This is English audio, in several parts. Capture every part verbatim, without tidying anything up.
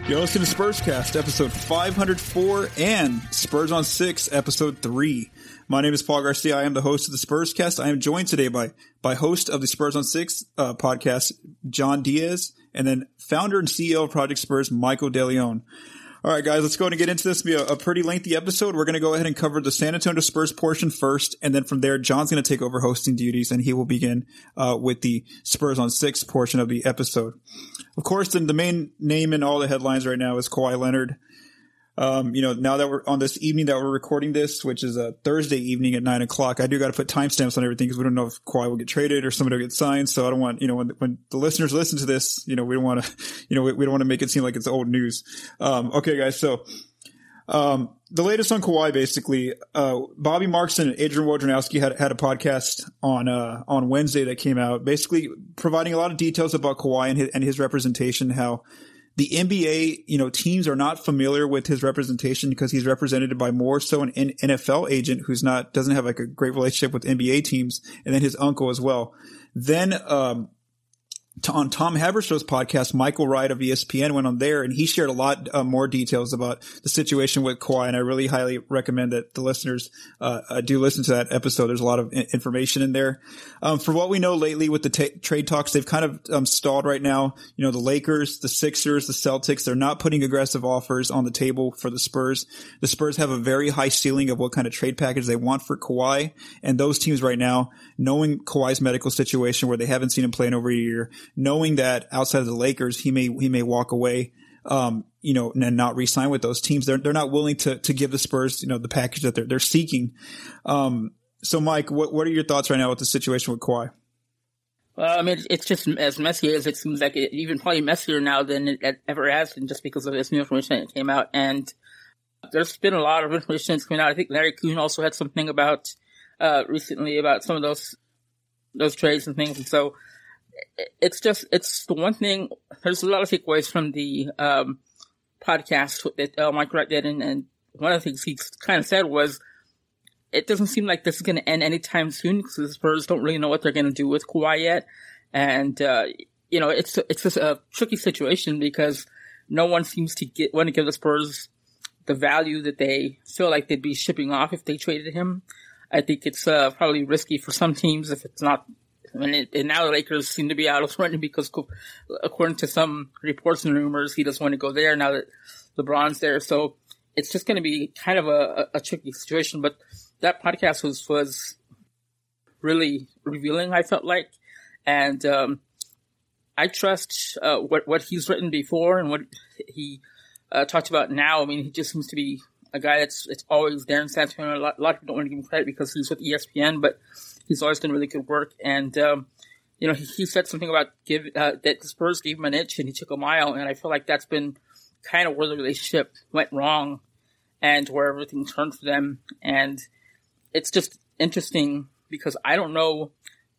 You're listening to Spurscast, episode five hundred four, and Spurs on six, episode three. My name is Paul Garcia. I am the host of the Spurscast. I am joined today by by host of the Spurs on six uh, podcast, John Diaz, and then founder and C E O of Project Spurs, Michael DeLeon. All right, guys, let's go and get into this. It'll be a, a pretty lengthy episode. We're going to go ahead and cover the San Antonio Spurs portion first, and then from there, John's going to take over hosting duties, and he will begin uh, with the Spurs on six portion of the episode. Of course, the, the main name in all the headlines right now is Kawhi Leonard. Um, you know, now that we're on this evening that we're recording this, which is a Thursday evening at nine o'clock, I do got to put timestamps on everything because we don't know if Kawhi will get traded or somebody will get signed. So I don't want, you know, when, when the listeners listen to this, you know, we don't want to, you know, we, we don't want to make it seem like it's old news. Um, okay, guys. So, um, the latest on Kawhi, basically, uh, Bobby Marks and Adrian Wojnarowski had, had a podcast on, uh, on Wednesday that came out, basically providing a lot of details about Kawhi and his, and his representation, how the N B A, you know, teams are not familiar with his representation because he's represented by more so an N F L agent who's not, doesn't have like a great relationship with N B A teams, and then his uncle as well. Then, um, to, on Tom Haberstow's podcast, Michael Wright of E S P N went on there and he shared a lot uh, more details about the situation with Kawhi. And I really highly recommend that the listeners uh, uh, do listen to that episode. There's a lot of I- information in there. Um, for what we know lately with the t- trade talks, they've kind of um, stalled right now. You know, the Lakers, the Sixers, the Celtics, they're not putting aggressive offers on the table for the Spurs. The Spurs have a very high ceiling of what kind of trade package they want for Kawhi. And those teams right now, knowing Kawhi's medical situation where they haven't seen him play in over a year, knowing that outside of the Lakers, he may, he may walk away, um, you know, and not re-sign with those teams. They're, they're not willing to, to give the Spurs, you know, the package that they're, they're seeking. Um, so Mike, what, what are your thoughts right now with the situation with Kawhi? Well, I mean, it's just as messy as it seems like, it, even probably messier now than it ever has been just because of this new information that came out. And there's been a lot of information that's coming out. I think Larry Kuhn also had something about, uh, recently about some of those, those trades and things. And so, it's just, it's the one thing, there's a lot of takeaways from the, um, podcast that uh, Mike Wright did. And, and one of the things he kind of said was, it doesn't seem like this is going to end anytime soon because the Spurs don't really know what they're going to do with Kawhi yet. And, uh, you know, it's, it's just a tricky situation because no one seems to get, want to give the Spurs the value that they feel like they'd be shipping off if they traded him. I think it's, uh, probably risky for some teams if it's not. I mean, it, and now the Lakers seem to be out of running because, according to some reports and rumors, he doesn't want to go there now that LeBron's there. So it's just going to be kind of a, a, a tricky situation. But that podcast was was really revealing, I felt like, and um, I trust uh, what what he's written before and what he uh, talked about now. I mean, he just seems to be a guy that's it's always there in San Antonio. A lot, a lot of people don't want to give him credit because he's with E S P N, but he's always done really good work. And, um, you know, he, he said something about give, uh, that the Spurs gave him an inch and he took a mile. And I feel like that's been kind of where the relationship went wrong and where everything turned for them. And it's just interesting because I don't know,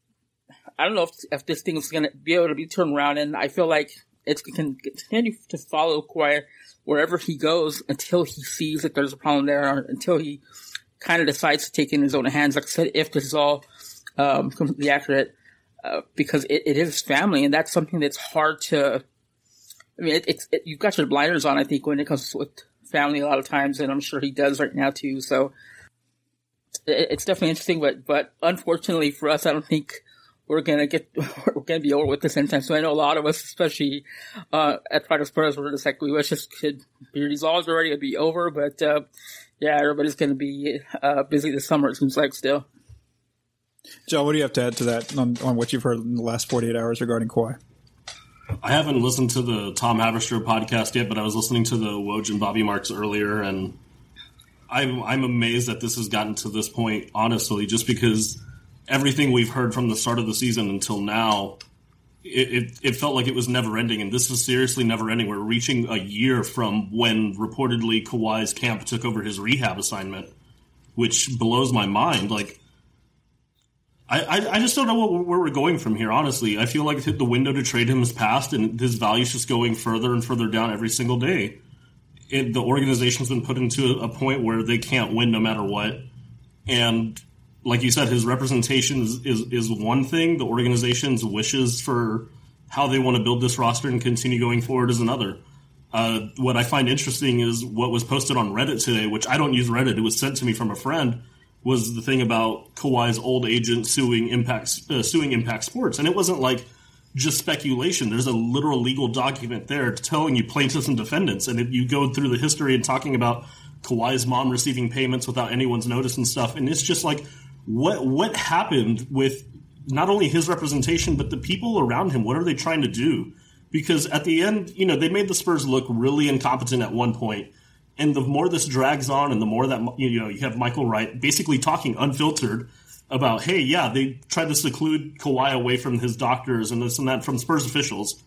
I don't know if, if this thing is going to be able to be turned around. And I feel like it's going to continue to follow Kawhi wherever he goes until he sees that there's a problem there or until he kind of decides to take it in his own hands. Like I said, if this is all um, completely accurate, uh, because it, it is family, and that's something that's hard to. I mean, it, it's it, you've got your blinders on. I think when it comes with family, a lot of times, and I'm sure he does right now too. So it, it's definitely interesting, but but unfortunately for us, I don't think we're gonna get we're gonna be over with this anytime. So I know a lot of us, especially uh, at Project Spurs, we're just like we wish this could be resolved already, it'd be over, but. Uh, Yeah, everybody's going to be uh, busy this summer, it seems like, still. John, what do you have to add to that on, on what you've heard in the last forty-eight hours regarding Kawhi? I haven't listened to the Tom Haberstroh podcast yet, but I was listening to the Woj and Bobby Marks earlier, and I'm, I'm amazed that this has gotten to this point, honestly, just because everything we've heard from the start of the season until now, it, it, it felt like it was never ending, and this is seriously never ending. We're reaching a year from when reportedly Kawhi's camp took over his rehab assignment, which blows my mind. Like, I, I, I just don't know what, where we're going from here, honestly. I feel like the window to trade him has passed, and his value's just going further and further down every single day. It, the organization's been put into a, a point where they can't win no matter what, and like you said, his representation is, is, is one thing. The organization's wishes for how they want to build this roster and continue going forward is another. Uh, what I find interesting is what was posted on Reddit today, which I don't use Reddit. It was sent to me from a friend, was the thing about Kawhi's old agent suing Impact, uh, suing Impact Sports. And it wasn't like just speculation. There's a literal legal document there telling you plaintiffs and defendants. And if you go through the history and talking about Kawhi's mom receiving payments without anyone's notice and stuff, and it's just like, what what happened with not only his representation, but the people around him? What are they trying to do? Because at the end, you know, they made the Spurs look really incompetent at one point. And the more this drags on and the more that, you know, you have Michael Wright basically talking unfiltered about, hey, yeah, they tried to seclude Kawhi away from his doctors and this and that from Spurs officials.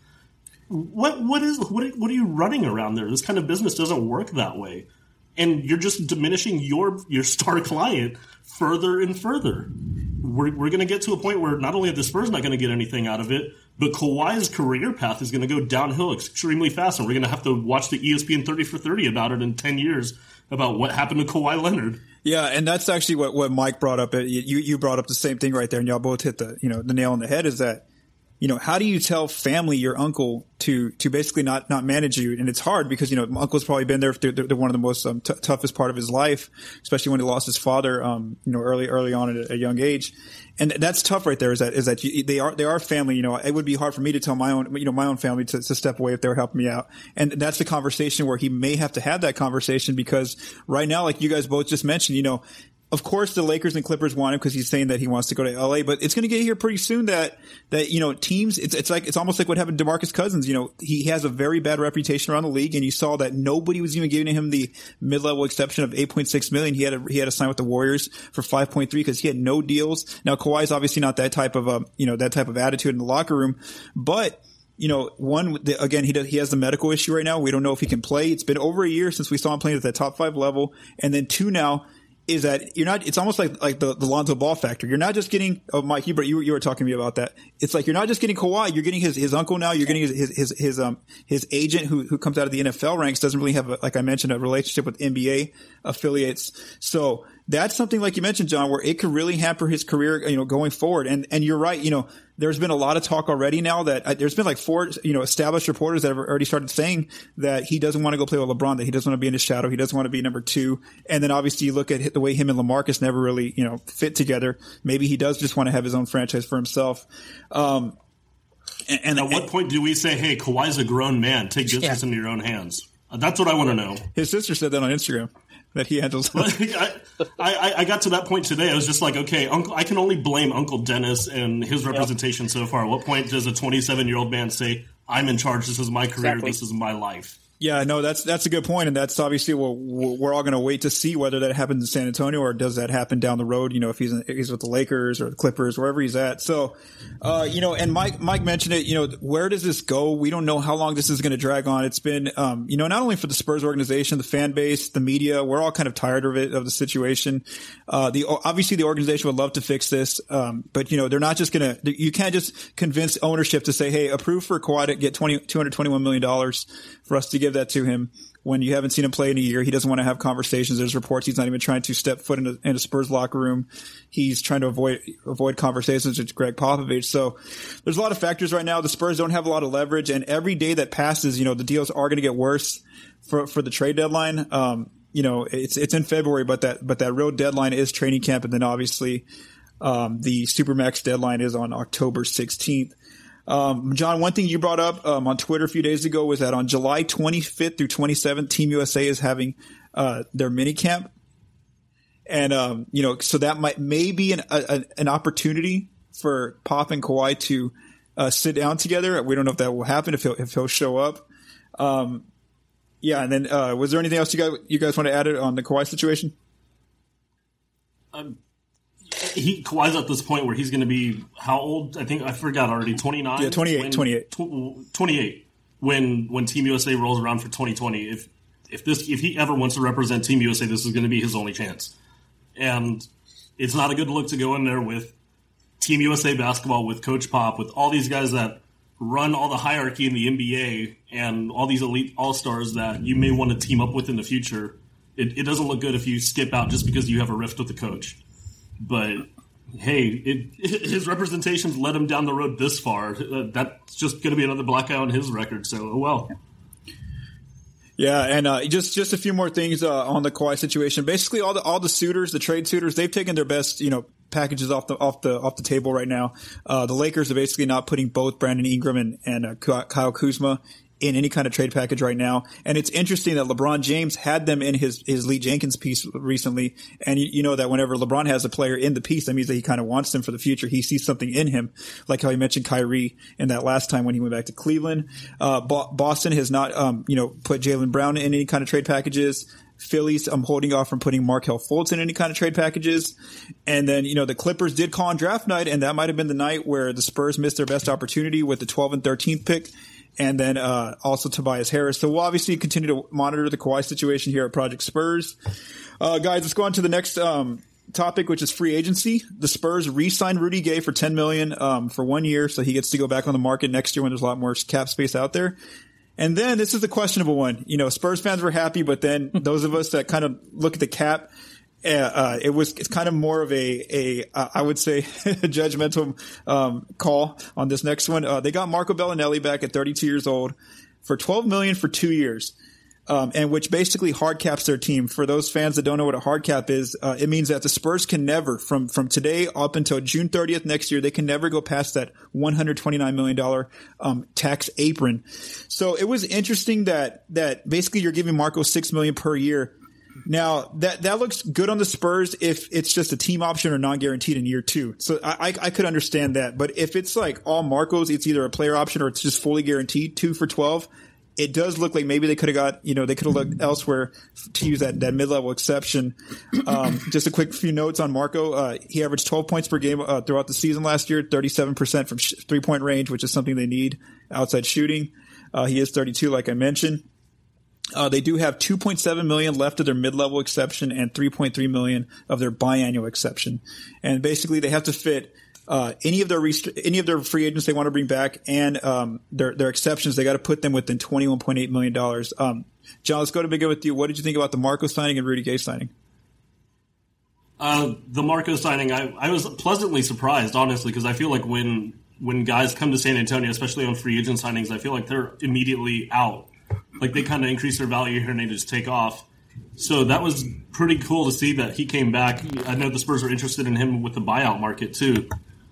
What what is what what are you running around there? This kind of business doesn't work that way. And you're just diminishing your your star client further and further. We're, we're going to get to a point where not only are the Spurs not going to get anything out of it, but Kawhi's career path is going to go downhill extremely fast, and we're going to have to watch the E S P N thirty for thirty about it in ten years about what happened to Kawhi Leonard. Yeah, and that's actually what, what Mike brought up. You you brought up the same thing right there, and y'all both hit the you know the nail on the head. Is that you know how do you tell family, your uncle, to to basically not not manage you? And it's hard because you know my uncle's probably been there. They're, they're one of the most um, t- toughest part of his life, especially when he lost his father, um, you know, early early on at a, a young age. And that's tough right there. Is that is that you, they are they are family. You know, it would be hard for me to tell my own you know my own family to, to step away if they were helping me out. And that's the conversation where he may have to have that conversation because right now, like you guys both just mentioned, you know. Of course, the Lakers and Clippers want him because he's saying that he wants to go to L A, but it's going to get here pretty soon that, that, you know, teams, it's, it's like, it's almost like what happened to DeMarcus Cousins. You know, he has a very bad reputation around the league, and you saw that nobody was even giving him the mid-level exception of eight point six million. He had to, he had to sign with the Warriors for five point three because he had no deals. Now, Kawhi's obviously not that type of, a, you know, that type of attitude in the locker room, but, you know, one, again, he does, he has the medical issue right now. We don't know if he can play. It's been over a year since we saw him playing at that top five level. And then two now, is that you're not, it's almost like, like the, the Lonzo Ball factor. You're not just getting, oh, Mike, you, you, you were talking to me about that. It's like, you're not just getting Kawhi, you're getting his, his uncle now, you're getting his, his, his, his, um, his agent who, who comes out of the N F L ranks, doesn't really have, a, like I mentioned, a relationship with N B A affiliates. So that's something like you mentioned, John, where it could really hamper his career, you know, going forward. And, and you're right, you know, there's been a lot of talk already now that uh, there's been like four, you know, established reporters that have already started saying that he doesn't want to go play with LeBron, that he doesn't want to be in his shadow. He doesn't want to be number two. And then obviously you look at the way him and LaMarcus never really, you know, fit together. Maybe he does just want to have his own franchise for himself. Um, and, and at what and, point do we say, hey, Kawhi's a grown man, take business yeah. in your own hands? Uh, that's what I want to know. His sister said that on Instagram. That he handles. I, I, I got to that point today. I was just like, okay, Uncle, I can only blame Uncle Dennis and his representation yep. so far. At what point does a twenty-seven-year-old man say, I'm in charge, this is my career, exactly. this is my life? Yeah, no, that's that's a good point, and that's obviously what we're all going to wait to see whether that happens in San Antonio or does that happen down the road. You know, if he's in, if he's with the Lakers or the Clippers, wherever he's at. So, uh, you know, and Mike Mike mentioned it. You know, where does this go? We don't know how long this is going to drag on. It's been, um, you know, not only for the Spurs organization, the fan base, the media, we're all kind of tired of it, of the situation. Uh, the obviously the organization would love to fix this, um, but you know, they're not just going to. You can't just convince ownership to say, hey, approve for Kawhi to get twenty two hundred twenty one million dollars for us to give that to him when you haven't seen him play in a year. He doesn't want to have conversations. There's reports he's not even trying to step foot in a, in a Spurs locker room. He's trying to avoid avoid conversations with Greg Popovich. So there's a lot of factors right now. The Spurs don't have a lot of leverage, and every day that passes, you know, the deals are going to get worse for for the trade deadline. Um, you know, it's it's in February, but that but that real deadline is training camp, and then obviously um, the Supermax deadline is on October sixteenth. Um, John, one thing you brought up um, on Twitter a few days ago was that on July twenty-fifth through twenty-seventh, Team U S A is having uh, their mini camp, and um, you know, so that might may be an a, an opportunity for Pop and Kawhi to uh, sit down together. We don't know if that will happen, if he'll if he'll show up. Um, yeah, and then uh, was there anything else you guys you guys want to add on the Kawhi situation? Um. He Kawhi's at this point where he's going to be how old? I think I forgot already. twenty-nine Yeah, twenty-eight When, twenty-eight tw- twenty-eight When when Team U S A rolls around for twenty twenty If if this if he ever wants to represent Team U S A, this is going to be his only chance. And it's not a good look to go in there with Team U S A basketball, with Coach Pop, with all these guys that run all the hierarchy in the N B A and all these elite all-stars that you may want to team up with in the future. It, it doesn't look good if you skip out just because you have a rift with the coach. But hey, it, his representations led him down the road this far. Uh, that's just going to be another black eye on his record. So, oh well. Yeah, and uh, just just a few more things uh, on the Kawhi situation. Basically, all the all the suitors, the trade suitors, they've taken their best, you know, packages off the off the off the table right now. Uh, the Lakers are basically not putting both Brandon Ingram and, and uh, Kyle Kuzma in any kind of trade package right now. And it's interesting that LeBron James had them in his, his Lee Jenkins piece recently. And you, you know that whenever LeBron has a player in the piece, that means that he kind of wants them for the future. He sees something in him, like how he mentioned Kyrie in that last time when he went back to Cleveland. Uh, Bo- Boston has not, um, you know, put Jaylen Brown in any kind of trade packages. Phillies, I'm holding off from putting Markelle Fultz in any kind of trade packages. And then, you know, the Clippers did call on draft night, and that might have been the night where the Spurs missed their best opportunity with the twelfth and thirteenth pick. And then, uh, also Tobias Harris. So we'll obviously continue to monitor the Kawhi situation here at Project Spurs. Uh, guys, let's go on to the next, um, topic, which is free agency. The Spurs re-signed Rudy Gay for ten million dollars, um, for one year. So he gets to go back on the market next year when there's a lot more cap space out there. And then this is the questionable one. You know, Spurs fans were happy, but then those of us that kind of look at the cap, Uh, uh, it was, it's kind of more of a, a, uh, I would say, a judgmental, um, call on this next one. Uh, they got Marco Bellinelli back at thirty-two years old for twelve million dollars for two years. Um, and which basically hard caps their team. For those fans that don't know what a hard cap is, uh, it means that the Spurs can never, from, from today up until June thirtieth next year, they can never go past that one hundred twenty-nine million dollars, um, tax apron. So it was interesting that, that basically you're giving Marco six million dollars per year. Now that, that looks good on the Spurs if it's just a team option or non-guaranteed in year two. So I, I, I could understand that. But if it's like all Marcos, it's either a player option or it's just fully guaranteed two for twelve. It does look like maybe they could have got, you know, they could have looked elsewhere to use that, that mid-level exception. Um, just a quick few notes on Marco. Uh, he averaged twelve points per game, uh, throughout the season last year, thirty-seven percent from sh- three point range, which is something they need outside shooting. Uh, he is thirty-two, like I mentioned. Uh, they do have two point seven million left of their mid-level exception and three point three million of their biannual exception. And basically they have to fit, uh, any of their, rest- any of their free agents they want to bring back and, um, their, their exceptions. They got to put them within twenty-one point eight million dollars. Um, John, let's go to begin with you. What did you think about the Marco signing and Rudy Gay signing? Uh, the Marco signing, I, I was pleasantly surprised, honestly, because I feel like when, when guys come to San Antonio, especially on free agent signings, I feel like they're immediately out. Like, they kind of increase their value here and they just take off. So that was pretty cool to see that he came back. I know the Spurs are interested in him with the buyout market, too,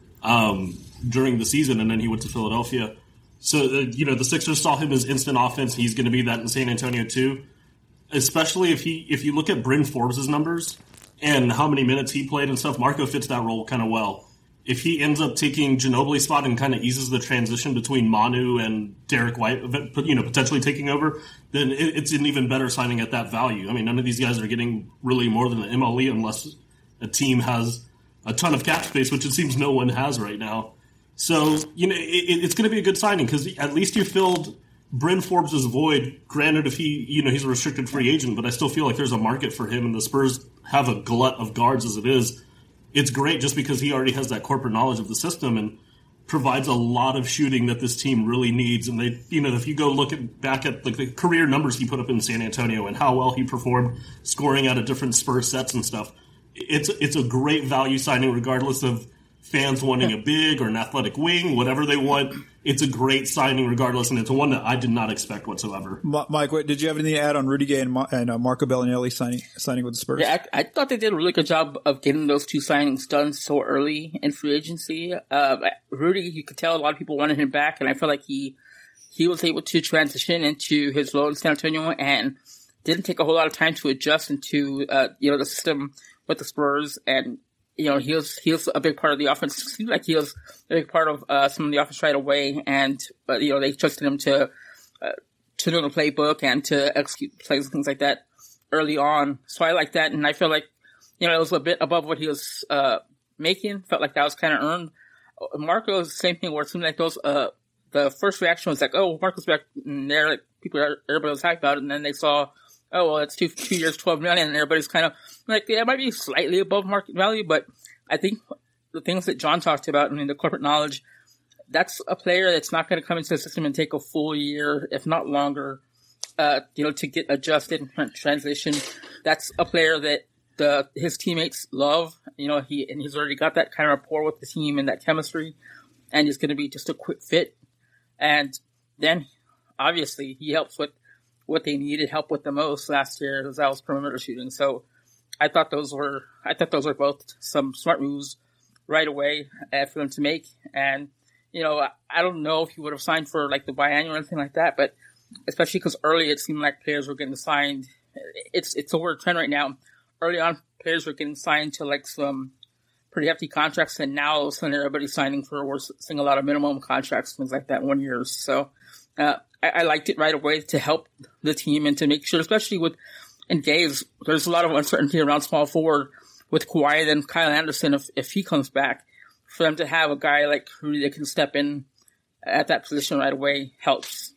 um, during the season, and then he went to Philadelphia. So, uh, you know, the Sixers saw him as instant offense. He's going to be that in San Antonio, too. Especially if he if you look at Bryn Forbes' numbers and how many minutes he played and stuff, Marco fits that role kind of well. If he ends up taking Ginobili's spot and kind of eases the transition between Manu and Derek White, you know, potentially taking over, then it's an even better signing at that value. I mean, none of these guys are getting really more than an M L E unless a team has a ton of cap space, which it seems no one has right now. So, you know, it, it's going to be a good signing because at least you filled Bryn Forbes' void. Granted, if he, you know, he's a restricted free agent, but I still feel like there's a market for him, and the Spurs have a glut of guards as it is. It's great just because he already has that corporate knowledge of the system and provides a lot of shooting that this team really needs. And they, you know, if you go look at, back at like the career numbers he put up in San Antonio and how well he performed scoring out of different Spurs sets and stuff, it's it's a great value signing regardless of fans wanting a big or an athletic wing, whatever they want. It's a great signing regardless, and it's one that I did not expect whatsoever. Mike, what, did you have anything to add on Rudy Gay and, Ma- and uh, Marco Bellinelli signing signing with the Spurs? Yeah, I, I thought they did a really good job of getting those two signings done so early in free agency. Uh, Rudy, you could tell a lot of people wanted him back, and I feel like he he was able to transition into his role in San Antonio and didn't take a whole lot of time to adjust into uh, you know the system with the Spurs. And you know, he was, he was a big part of the offense. It seemed like he was a big part of, uh, some of the offense right away. And, but, you know, they trusted him to, uh, to know the playbook and to execute plays and things like that early on. So I like that. And I feel like, you know, it was a bit above what he was, uh, making. Felt like that was kind of earned. Marco is the same thing where it seemed like those, uh, the first reaction was like, oh, Marco's back. And they're like, people, everybody was hyped about it. And then they saw, oh, well, it's two, two years, twelve million, and everybody's kind of like, yeah, it might be slightly above market value, but I think the things that John talked about, I mean, the corporate knowledge, that's a player that's not going to come into the system and take a full year, if not longer, uh, you know, to get adjusted and transition. That's a player that the, his teammates love, you know, he, and he's already got that kind of rapport with the team and that chemistry, and he's going to be just a quick fit. And then, obviously, he helps with what they needed help with the most last year. That was perimeter shooting. So I thought those were I thought those were both some smart moves right away uh, for them to make. And you know, I, I don't know if he would have signed for like the biannual or anything like that, but especially because early it seemed like players were getting signed. It's it's a weird trend right now. Early on, players were getting signed to like some pretty hefty contracts, and now all of a sudden everybody's signing for, we're seeing a lot of minimum contracts, things like that, one years. So uh, I, I liked it right away to help the team and to make sure, especially with, in Gaze, there's a lot of uncertainty around small forward with Kawhi and Kyle Anderson if, if he comes back. For them to have a guy like Rudy that can step in at that position right away helps.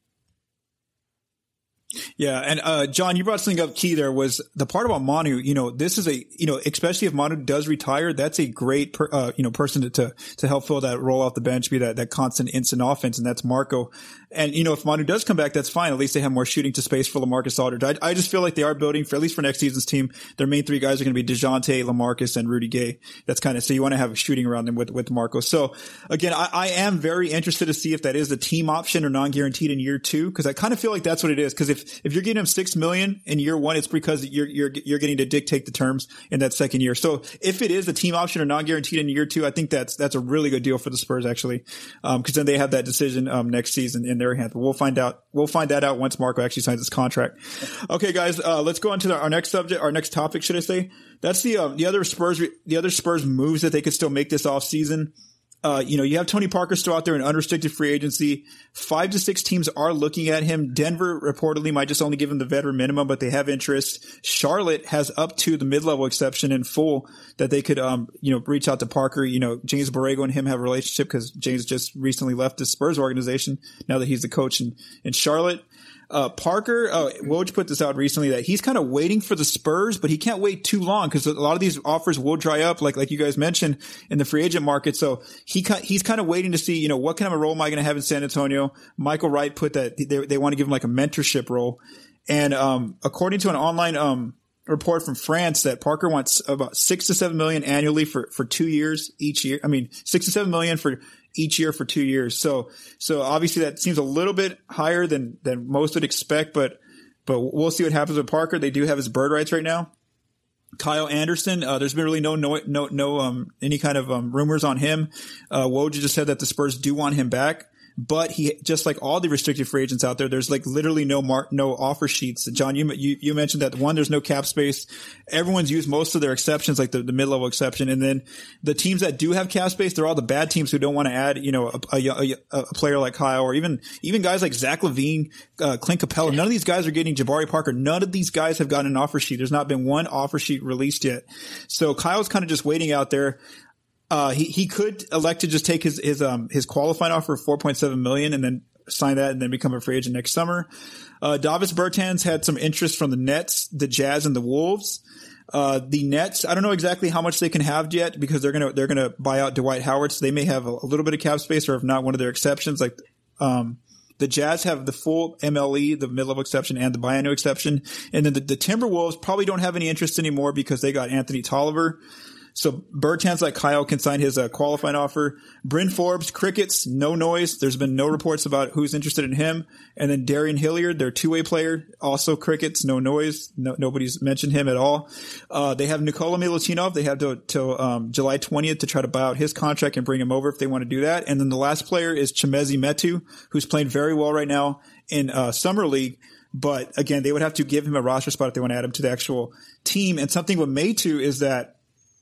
Yeah, and uh John, you brought something up key there was the part about Manu. You know, this is a, you know, especially if Manu does retire, that's a great, per, uh, you know, person to, to to help fill that role off the bench, be that that constant instant offense, and that's Marco. And you know, if Manu does come back, that's fine. At least they have more shooting to space for LaMarcus Aldridge. I, I just feel like they are building for at least for next season's team. Their main three guys are going to be DeJounte, LaMarcus, and Rudy Gay. That's kind of so you want to have shooting around them with with Marco. So again, I, I am very interested to see if that is a team option or non-guaranteed in year two, because I kind of feel like that's what it is. Because if if you're getting him six million in year one, it's because you're you're you're getting to dictate the terms in that second year. So if it is a team option or non-guaranteed in year two, I think that's that's a really good deal for the Spurs actually, um, because then they have that decision um, next season in their hands. But we'll find out. We'll find that out once Marco actually signs his contract. Okay, guys, uh, let's go on to the, our next subject, our next topic, should I say? That's the uh, the other Spurs the other Spurs moves that they could still make this offseason. Uh, you know, you have Tony Parker still out there in unrestricted free agency. Five to six teams are looking at him. Denver reportedly might just only give him the veteran minimum, but they have interest. Charlotte has up to the mid-level exception in full that they could, um, you know, reach out to Parker. You know, James Borrego and him have a relationship because James just recently left the Spurs organization now that he's the coach in, in Charlotte. Uh, Parker, uh, Woj put this out recently that he's kind of waiting for the Spurs, but he can't wait too long because a lot of these offers will dry up, like, like you guys mentioned in the free agent market. So he, he's kind of waiting to see, you know, what kind of a role am I going to have in San Antonio? Michael Wright put that they, they want to give him like a mentorship role. And, um, according to an online, um, report from France that Parker wants about six to seven million annually for, for two years each year. I mean, six to seven million for each year for two years. So, so obviously that seems a little bit higher than, than most would expect, but, but we'll see what happens with Parker. They do have his bird rights right now. Kyle Anderson, uh, there's been really no, no, no, no, um, any kind of, um, rumors on him. Uh, Woj just said that the Spurs do want him back. But he, just like all the restricted free agents out there, there's like literally no mark, no offer sheets. John, you, you, you mentioned that one, there's no cap space. Everyone's used most of their exceptions, like the, the mid-level exception. And then the teams that do have cap space, they're all the bad teams who don't want to add, you know, a, a, a, a player like Kyle or even, even guys like Zach LaVine, uh, Clint Capella. None of these guys are getting Jabari Parker. None of these guys have gotten an offer sheet. There's not been one offer sheet released yet. So Kyle's kind of just waiting out there. Uh, he, he could elect to just take his, his, um, his qualifying offer of four point seven million and then sign that and then become a free agent next summer. Uh, Davis Bertans had some interest from the Nets, the Jazz, and the Wolves. Uh, the Nets, I don't know exactly how much they can have yet because they're gonna, they're gonna buy out Dwight Howard. So they may have a, a little bit of cap space or if not one of their exceptions. Like, um, the Jazz have the full M L E, the mid-level exception, and the biannual exception. And then the, the Timberwolves probably don't have any interest anymore because they got Anthony Tolliver. So Bertans, like Kyle, can sign his uh, qualifying offer. Bryn Forbes, Crickets, no noise. There's been no reports about who's interested in him. And then Darian Hilliard, their two-way player, also Crickets, no noise. No, nobody's mentioned him at all. Uh, they have Nikola Milutinov. They have till, till um, July twentieth to try to buy out his contract and bring him over if they want to do that. And then the last player is Chimezie Metu, who's playing very well right now in uh, Summer League. But again, they would have to give him a roster spot if they want to add him to the actual team. And something with Metu is that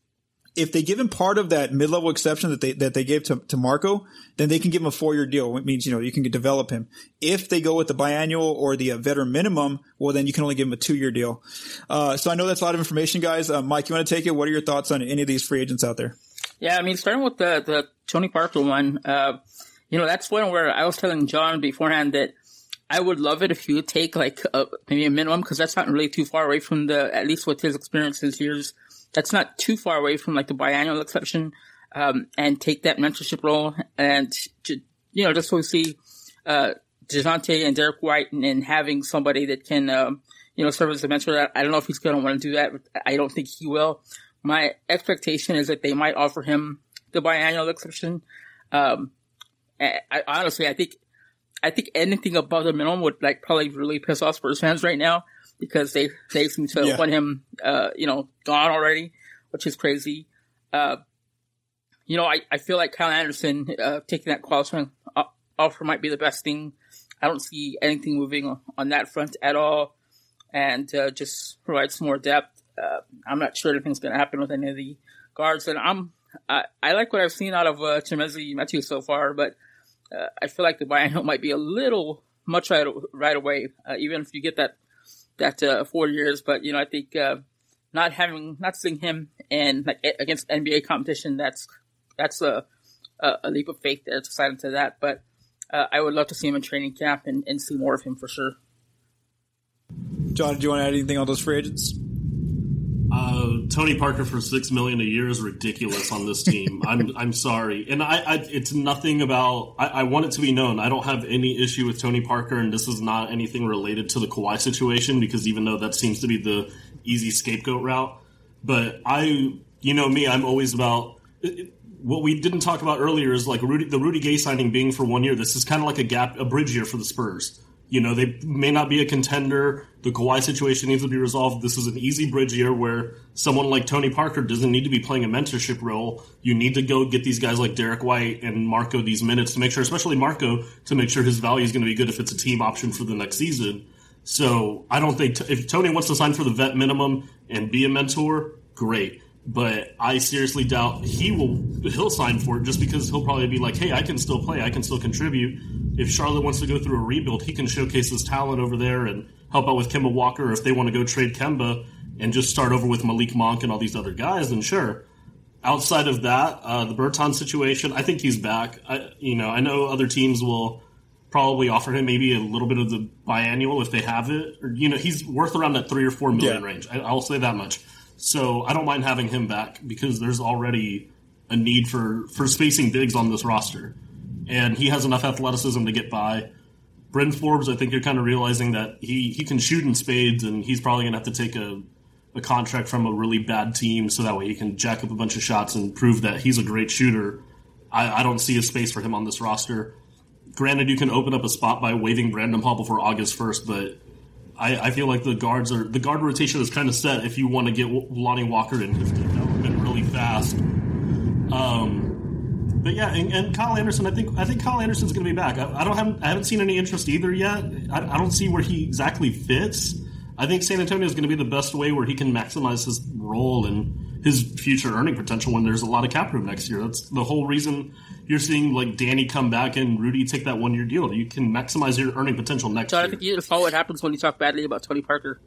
if they give him part of that mid-level exception that they that they gave to, to Marco, then they can give him a four-year deal. It means, you know, you can develop him. If they go with the biannual or the uh, veteran minimum, well, then you can only give him a two-year deal. Uh, so I know that's a lot of information, guys. Uh, Mike, you want to take it? What are your thoughts on any of these free agents out there? Yeah, I mean, starting with the, the Tony Parker one, uh, you know, that's one where I was telling John beforehand that I would love it if you would take like a, maybe a minimum, because that's not really too far away from the, at least with his experience, his years. That's not too far away from like the biannual exception, um, and take that mentorship role and, to, you know, just so we see, uh, DeJounte and Derek White and, and having somebody that can, um, you know, serve as a mentor. I don't know if he's going to want to do that, but I don't think he will. My expectation is that they might offer him the biannual exception. Um, I, I honestly, I think I think anything above the minimum would like probably really piss off Spurs fans right now because they, they seem to yeah. want him, uh, you know, gone already, which is crazy. Uh, you know, I, I feel like Kyle Anderson, uh, taking that qualifying offer might be the best thing. I don't see anything moving on, on that front at all. And, uh, just provide some more depth. Uh, I'm not sure anything's going to happen with any of the guards. And I'm, I, I like what I've seen out of, uh, Chimezie Metu so far, but, uh, I feel like the biennial might be a little much right, right away, uh, even if you get that, that, uh, four years. But, you know, I think, uh, not having, not seeing him in, like, against N B A competition, that's, that's a, a leap of faith there to sign into that. But, uh, I would love to see him in training camp and, and see more of him for sure. John, do you want to add anything on those free agents? Uh, Tony Parker for six million dollars a year is ridiculous on this team. I'm I'm sorry, and I, I it's nothing about. I, I want it to be known. I don't have any issue with Tony Parker, and this is not anything related to the Kawhi situation because even though that seems to be the easy scapegoat route, but I, you know me, I'm always about. It, what we didn't talk about earlier is like Rudy, the Rudy Gay signing being for one year. This is kind of like a gap, a bridge year for the Spurs. You know, they may not be a contender. The Kawhi situation needs to be resolved. This is an easy bridge year where someone like Tony Parker doesn't need to be playing a mentorship role. You need to go get these guys like Derek White and Marco these minutes to make sure, especially Marco, to make sure his value is going to be good if it's a team option for the next season. So I don't think t- if Tony wants to sign for the vet minimum and be a mentor, great. But I seriously doubt he will. He'll sign for it just because he'll probably be like, "Hey, I can still play. I can still contribute." If Charlotte wants to go through a rebuild, he can showcase his talent over there and help out with Kemba Walker. Or if they want to go trade Kemba and just start over with Malik Monk and all these other guys, then sure. Outside of that, uh, the Berton situation, I think he's back. I, you know, I know other teams will probably offer him maybe a little bit of the biannual if they have it. Or, you know, he's worth around that three or four million yeah. range. I, I'll say that much. So I don't mind having him back because there's already a need for, for spacing bigs on this roster. And he has enough athleticism to get by. Bryn Forbes, I think you're kind of realizing that he, he can shoot in spades, and he's probably going to have to take a, a contract from a really bad team so that way he can jack up a bunch of shots and prove that he's a great shooter. I, I don't see a space for him on this roster. Granted, you can open up a spot by waiving Brandon Paul before August first, but I, I feel like the guards are the guard rotation is kind of set if you want to get Lonnie Walker in his development really fast. Um, but yeah, and, and Kyle Anderson, I think I think Kyle Anderson's going to be back. I, I don't have I haven't seen any interest either yet. I, I don't see where he exactly fits. I think San Antonio is going to be the best way where he can maximize his role and his future earning potential when there's a lot of cap room next year. That's the whole reason you're seeing like Danny come back and Rudy take that one year deal. You can maximize your earning potential next John, year. I think you saw what happens when you talk badly about Tony Parker.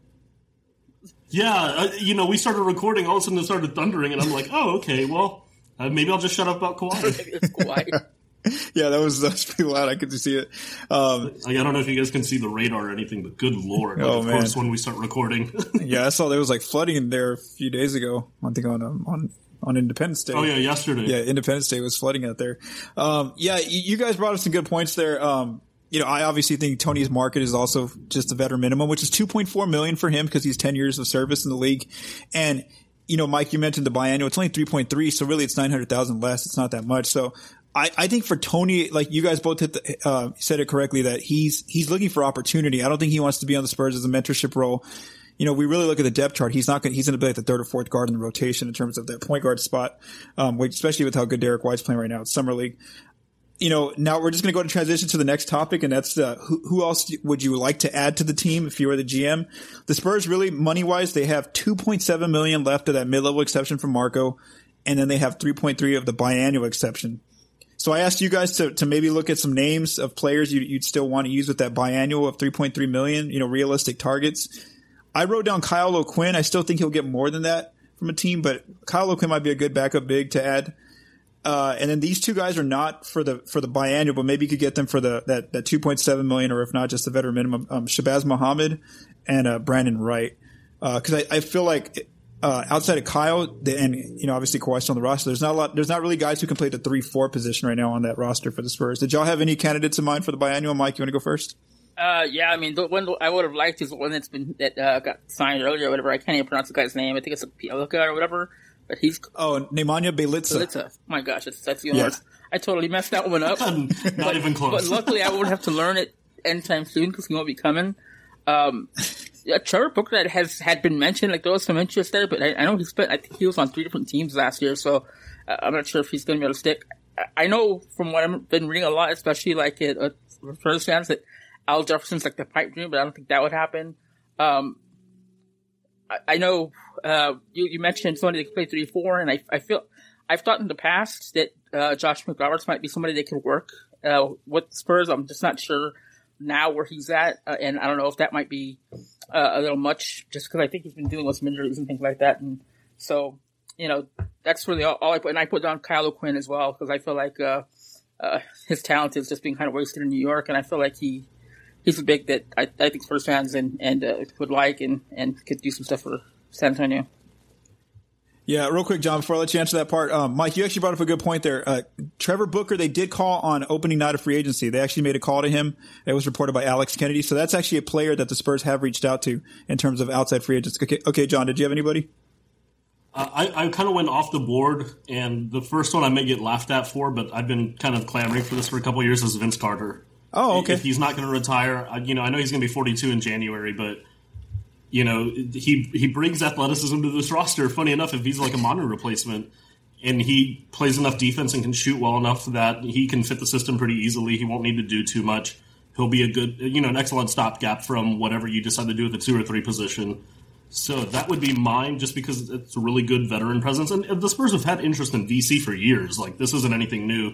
Yeah, uh, you know, we started recording, all of a sudden it started thundering, and I'm like, oh, okay, well, uh, maybe I'll just shut up about Kawhi. It's Kawhi. Yeah, that was, that was pretty loud. I could see it. Um, I don't know if you guys can see the radar or anything, but good lord. Oh, of man. course, when we start recording. Yeah, I saw there was like flooding in there a few days ago. I think on um, on on Independence Day. Oh, yeah, yesterday. Yeah, Independence Day was flooding out there. Um, yeah, you, you guys brought up some good points there. Um, you know, I obviously think Tony's market is also just the veteran minimum, which is two point four million dollars for him because he's ten years of service in the league. And, you know, Mike, you mentioned the biannual. It's only three point three, so really it's nine hundred thousand less. It's not that much. So I, I think for Tony, like you guys both hit the, uh, said it correctly that he's, he's looking for opportunity. I don't think he wants to be on the Spurs as a mentorship role. You know, we really look at the depth chart. He's not going, he's going to be like the third or fourth guard in the rotation in terms of that point guard spot. Um, which, especially with how good Derek White's playing right now. It's summer league. You know, now we're just going to go to transition to the next topic, and that's uh, who, who else would you like to add to the team if you were the G M? The Spurs really, money-wise, they have two point seven million dollars left of that mid-level exception from Marco, and then they have three point three of the biannual exception. So I asked you guys to, to maybe look at some names of players you, you'd still want to use with that biannual of three point three million dollars, you know, realistic targets. I wrote down Kyle O'Quinn. I still think he'll get more than that from a team, but Kyle O'Quinn might be a good backup big to add. Uh, and then these two guys are not for the, for the biannual, but maybe you could get them for the, that, that two point seven million, or if not, just the veteran minimum, um, Shabazz Muhammad and, uh, Brandon Wright. Uh, cause I, I feel like, uh, outside of Kyle, the, and, you know, obviously Kawhi's still on the roster, there's not a lot, there's not really guys who can play the three four position right now on that roster for the Spurs. Did y'all have any candidates in mind for the biannual? Mike, you want to go first? Uh, yeah, I mean, the one I would have liked is the one that's been, that, uh, got signed earlier or whatever. I can't even pronounce the guy's name. I think it's a Pielica or whatever. But he's oh Nemanja Bjelica. Bjelica. Oh my gosh, that's that's the only yeah. words. I totally messed that one up. Not but, even close. But luckily, I won't have to learn it anytime soon because he won't be coming. Um, yeah, Trevor Booker has had been mentioned. Like there was some interest there, but I, I know he spent. I think he was on three different teams last year, so uh, I'm not sure if he's going to be able to stick. I, I know from what I've been reading a lot, especially like it uh, Spurs fans, that Al Jefferson's like the pipe dream, but I don't think that would happen. Um, I, I know uh, you, you mentioned somebody that could play three four, and I, I feel I've thought in the past that uh, Josh McRoberts might be somebody that could work uh, with Spurs. I'm just not sure now where he's at, uh, and I don't know if that might be uh, a little much, just because I think he's been dealing with some injuries and things like that. And so, you know, that's really all, all I put. And I put down Kyle O'Quinn as well because I feel like uh, uh, his talent is just being kind of wasted in New York, and I feel like he he's a big that I, I think Spurs fans and and uh, would like and and could do some stuff for San Antonio. Yeah, real quick, John, before I let you answer that part, um, Mike, you actually brought up a good point there. Uh, Trevor Booker, they did call on opening night of free agency. They actually made a call to him. It was reported by Alex Kennedy. So that's actually a player that the Spurs have reached out to in terms of outside free agents. Okay, okay John, did you have anybody? Uh, I, I kind of went off the board, and the first one I may get laughed at for, but I've been kind of clamoring for this for a couple of years, is Vince Carter. Oh, okay. If he's not going to retire, you know, I know he's going to be forty-two in January, but you know, he he brings athleticism to this roster. Funny enough, if he's like a Manu replacement and he plays enough defense and can shoot well enough that he can fit the system pretty easily, he won't need to do too much. He'll be a good, you know, an excellent stopgap from whatever you decide to do at the two or three position. So that would be mine, just because it's a really good veteran presence. And the Spurs have had interest in V C for years. Like, this isn't anything new.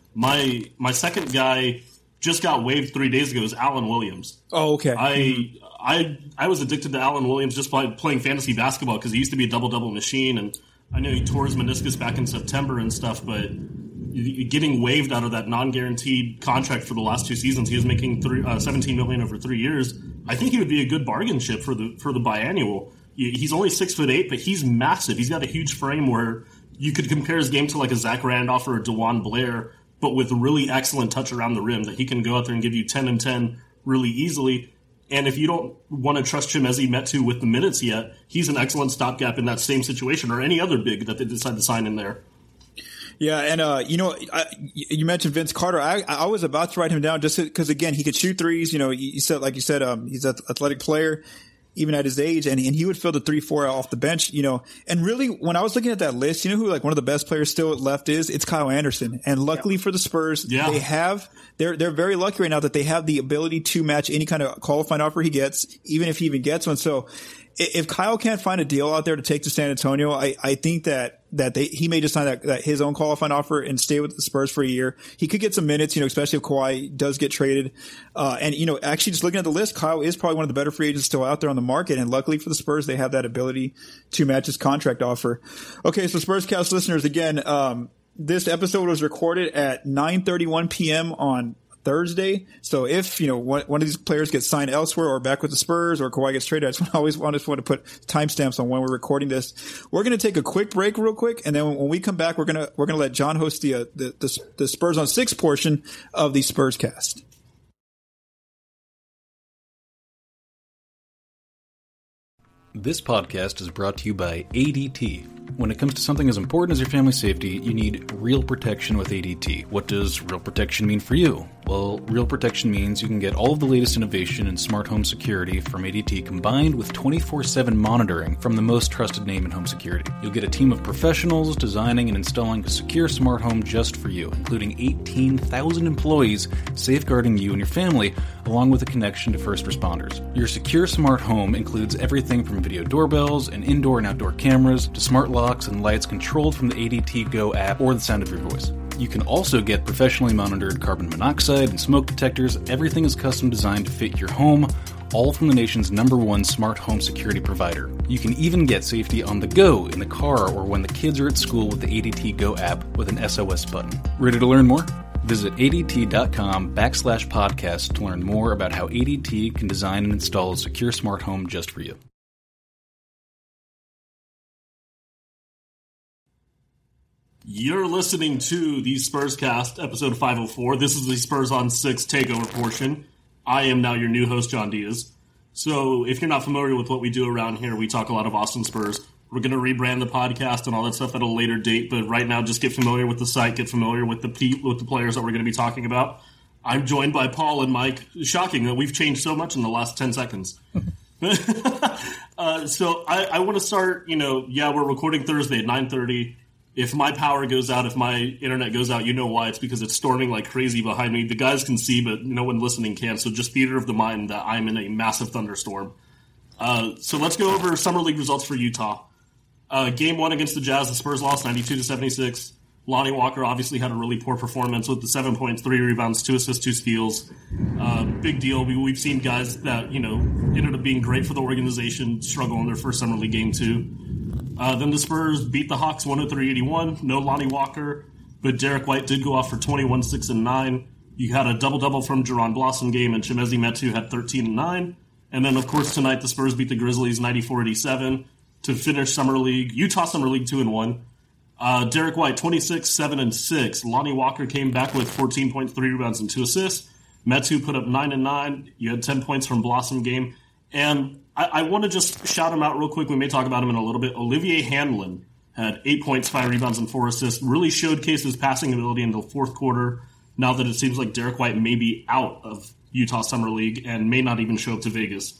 My my second guy just got waived three days ago is Alan Williams. Oh, okay. I. Mm-hmm. I I was addicted to Alan Williams just by playing fantasy basketball because he used to be a double-double machine, and I know he tore his meniscus back in September and stuff, but getting waived out of that non-guaranteed contract for the last two seasons, he was making three, uh, seventeen million dollars over three years. I think he would be a good bargain chip for the for the biannual. He's only six foot eight, but he's massive. He's got a huge frame where you could compare his game to like a Zach Randolph or a DeJuan Blair, but with really excellent touch around the rim, that he can go out there and give you ten and ten really easily. And if you don't want to trust Chimezie Metu with the minutes yet, he's an excellent stopgap in that same situation, or any other big that they decide to sign in there. Yeah, and uh, you know, I, you mentioned Vince Carter. I, I was about to write him down just because, again, he could shoot threes. You know, you said, like you said, um, he's an athletic player, even at his age, and, and he would fill the three four off the bench. You know, and really, when I was looking at that list, you know who like one of the best players still left is? It's Kyle Anderson. And luckily yeah. for the Spurs, yeah. they have. They're they're very lucky right now that they have the ability to match any kind of qualifying offer he gets, even if he even gets one. So if Kyle can't find a deal out there to take to San Antonio, I, I think that that they, he may just sign that, that his own qualifying offer and stay with the Spurs for a year. He could get some minutes, you know, especially if Kawhi does get traded. Uh, and you know, actually just looking at the list, Kyle is probably one of the better free agents still out there on the market. And luckily for the Spurs, they have that ability to match his contract offer. Okay, so Spurscast listeners, again, um, this episode was recorded at nine thirty-one p.m. on Thursday. So if, you know, one, one of these players gets signed elsewhere or back with the Spurs or Kawhi gets traded, I just always want to put timestamps on when we're recording this. We're going to take a quick break real quick. And then when we come back, we're going to, we're going to let John host the, uh, the, the, the Spurs on Six portion of the Spurscast. This podcast is brought to you by A D T. When it comes to something as important as your family's safety, you need real protection with A D T. What does real protection mean for you? Well, real protection means you can get all of the latest innovation in smart home security from A D T combined with twenty-four seven monitoring from the most trusted name in home security. You'll get a team of professionals designing and installing a secure smart home just for you, including eighteen thousand employees safeguarding you and your family, along with a connection to first responders. Your secure smart home includes everything from video doorbells and indoor and outdoor cameras to smart locks and lights controlled from the A D T Go app or the sound of your voice. You can also get professionally monitored carbon monoxide and smoke detectors. Everything is custom designed to fit your home, all from the nation's number one smart home security provider. You can even get safety on the go, in the car, or when the kids are at school with the A D T Go app with an S O S button. Ready to learn more? Visit adt.com backslash podcast to learn more about how A D T can design and install a secure smart home just for you. You're listening to the Spurscast, episode five oh four. This is the Spurs on Six takeover portion. I am now your new host, John Diaz. So if you're not familiar with what we do around here, we talk a lot of Austin Spurs We're going to rebrand the podcast and all that stuff at a later date, but right now just get familiar with the site, get familiar with the pe- with the players that we're going to be talking about. I'm joined by Paul and Mike. Shocking that we've changed so much in the last ten seconds. uh, so I, I want to start, you know, yeah, we're recording Thursday at nine thirty. If my power goes out, if my internet goes out, you know why. It's because it's storming like crazy behind me. The guys can see, but no one listening can. So just theater of the mind that I'm in a massive thunderstorm. Uh, so let's go over Summer League results for Utah. Uh, game one against the Jazz, the Spurs lost ninety-two to seventy-six. Lonnie Walker obviously had a really poor performance with the seven points, three rebounds, two assists, two steals. Uh, big deal. We, we've seen guys that, you know, ended up being great for the organization struggle in their first Summer League game too. Uh, then the Spurs beat the Hawks one oh three eighty-one. No Lonnie Walker, but Derek White did go off for twenty-one, six, and nine. You had a double-double from Jaron Blossom game, and Chimezie Metu had thirteen and nine. And then, of course, tonight the Spurs beat the Grizzlies ninety-four eighty-seven to finish Summer League, Utah Summer League two and one. Uh, Derek White, twenty-six, seven, and six. Lonnie Walker came back with fourteen points, three rebounds, and two assists. Metu put up nine and nine. You had ten points from Blossom game. And I, I want to just shout him out real quick. We may talk about him in a little bit. Olivier Hanlon had eight points, five rebounds, and four assists. Really showcased his passing ability in the fourth quarter, now that it seems like Derek White may be out of Utah Summer League and may not even show up to Vegas.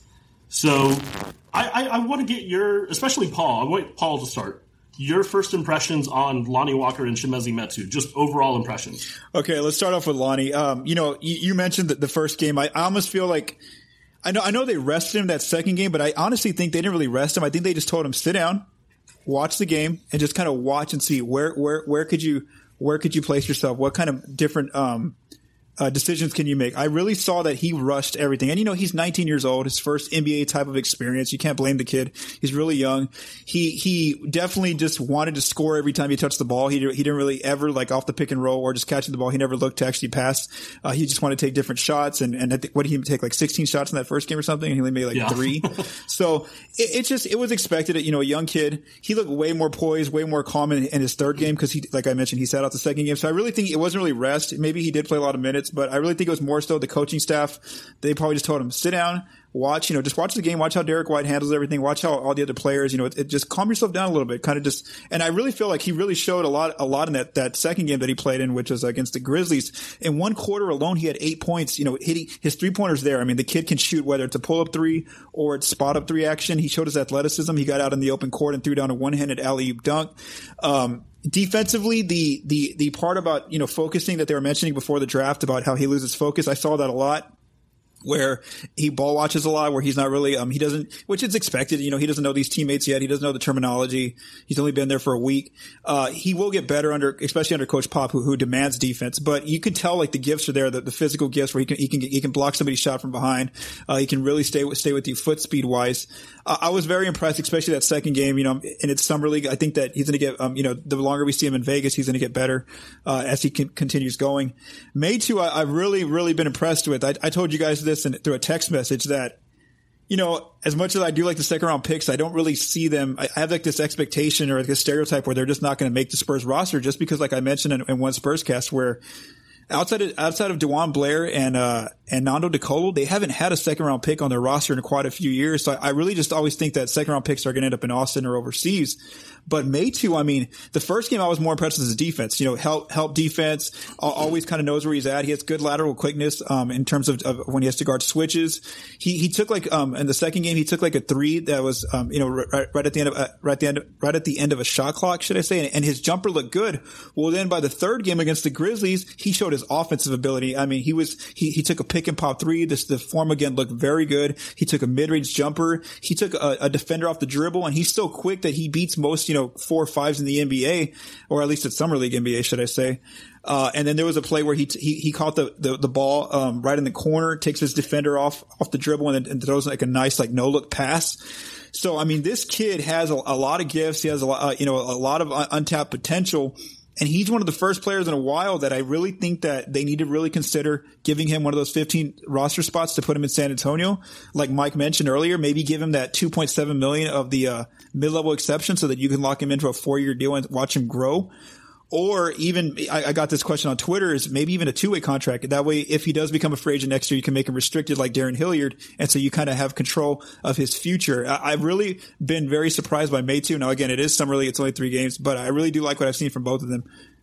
So I, I, I want to get your, especially Paul, I want Paul to start. Your first impressions on Lonnie Walker and Chimezie Metu, just overall impressions. Okay, let's start off with Lonnie. Um, you know, you, you mentioned that the first game. I, I almost feel like I know I know they rested him that second game, but I honestly think they didn't really rest him. I think they just told him sit down, watch the game, and just kind of watch and see where where where could you where could you place yourself? What kind of different um Uh, decisions can you make? I really saw that he rushed everything. And, you know, he's nineteen years old, his first N B A type of experience. You can't blame the kid. He's really young. He, he definitely just wanted to score every time he touched the ball. He, he didn't really ever, like, off the pick and roll or just catching the ball. He never looked to actually pass. Uh, he just wanted to take different shots. And, and I think, what did he take, like sixteen shots in that first game or something? And he only made like yeah. three. So it, it just, it was expected that, you know, a young kid, he looked way more poised, way more calm in, in his third game because he, like I mentioned, he sat out the second game. So I really think it wasn't really rest. Maybe he did play a lot of minutes, but I really think it was more so the coaching staff. They probably just told him, sit down, watch, you know, just watch the game, watch how Derek White handles everything, watch how all the other players, you know, it, it just calm yourself down a little bit, kind of just, and I really feel like he really showed a lot, a lot in that, that second game that he played in, which was against the Grizzlies. In one quarter alone, he had eight points, you know, hitting his three pointers there. I mean, the kid can shoot, whether it's a pull up three or it's spot up three action. He showed his athleticism. He got out in the open court and threw down a one handed alley oop dunk. Um, Defensively, the, the, the part about, you know, focusing that they were mentioning before the draft about how he loses focus, I saw that a lot. Where he ball watches a lot, where he's not really, um, he doesn't, which is expected. You know, he doesn't know these teammates yet. He doesn't know the terminology. He's only been there for a week. Uh, he will get better under, especially under Coach Pop, who, who demands defense. But you can tell, like, the gifts are there, the, the physical gifts where he can, he can, he can block somebody's shot from behind. Uh, he can really stay with, stay with you foot speed wise. Uh, I was very impressed, especially that second game, you know, in its summer league. I think that he's going to get, um, you know, the longer we see him in Vegas, he's going to get better, uh, as he can, continues going. Metu, I, I've really, really been impressed with. I, I told you guys this in, through a text message that, you know, as much as I do like the second round picks, I don't really see them. I have like this expectation or like this stereotype where they're just not going to make the Spurs roster just because, like I mentioned in, in one Spurs cast, where outside of, outside of DeJuan Blair and, uh, and Nando De Colo, they haven't had a second round pick on their roster in quite a few years. So I, I really just always think that second round picks are going to end up in Austin or overseas. But Metu, I mean, the first game I was more impressed with his defense. You know, help, help defense, always kind of knows where he's at. He has good lateral quickness, um, in terms of, of when he has to guard switches. He, he took like, um, in the second game, he took like a three that was, um, you know, right, right at the end of, uh, right at the end, right at the end of a shot clock, should I say? And, and his jumper looked good. Well, then by the third game against the Grizzlies, he showed his offensive ability. I mean, he was, he, he took a pick and pop three. This, the form again looked very good. He took a mid-range jumper. He took a, a defender off the dribble, and he's so quick that he beats most, you know, four or fives in the N B A, or at least at Summer League N B A, should I say. Uh, and then there was a play where he, t- he, he caught the, the, the ball, um, right in the corner, takes his defender off, off the dribble and, and throws like a nice, like no look pass. So, I mean, this kid has a, a lot of gifts. He has a lot, uh, you know, a lot of un- untapped potential. And he's one of the first players in a while that I really think that they need to really consider giving him one of those fifteen roster spots to put him in San Antonio. Like Mike mentioned earlier, maybe give him that two point seven million dollars of the uh, mid-level exception so that you can lock him into a four-year deal and watch him grow. Or even, I, I got this question on Twitter, is maybe even a two-way contract. That way, if he does become a free agent next year, you can make him restricted like Darren Hilliard. And so you kind of have control of his future. I, I've really been very surprised by Metu. Now, again, it is summer league. It's only three games, but I really do like what I've seen from both of them.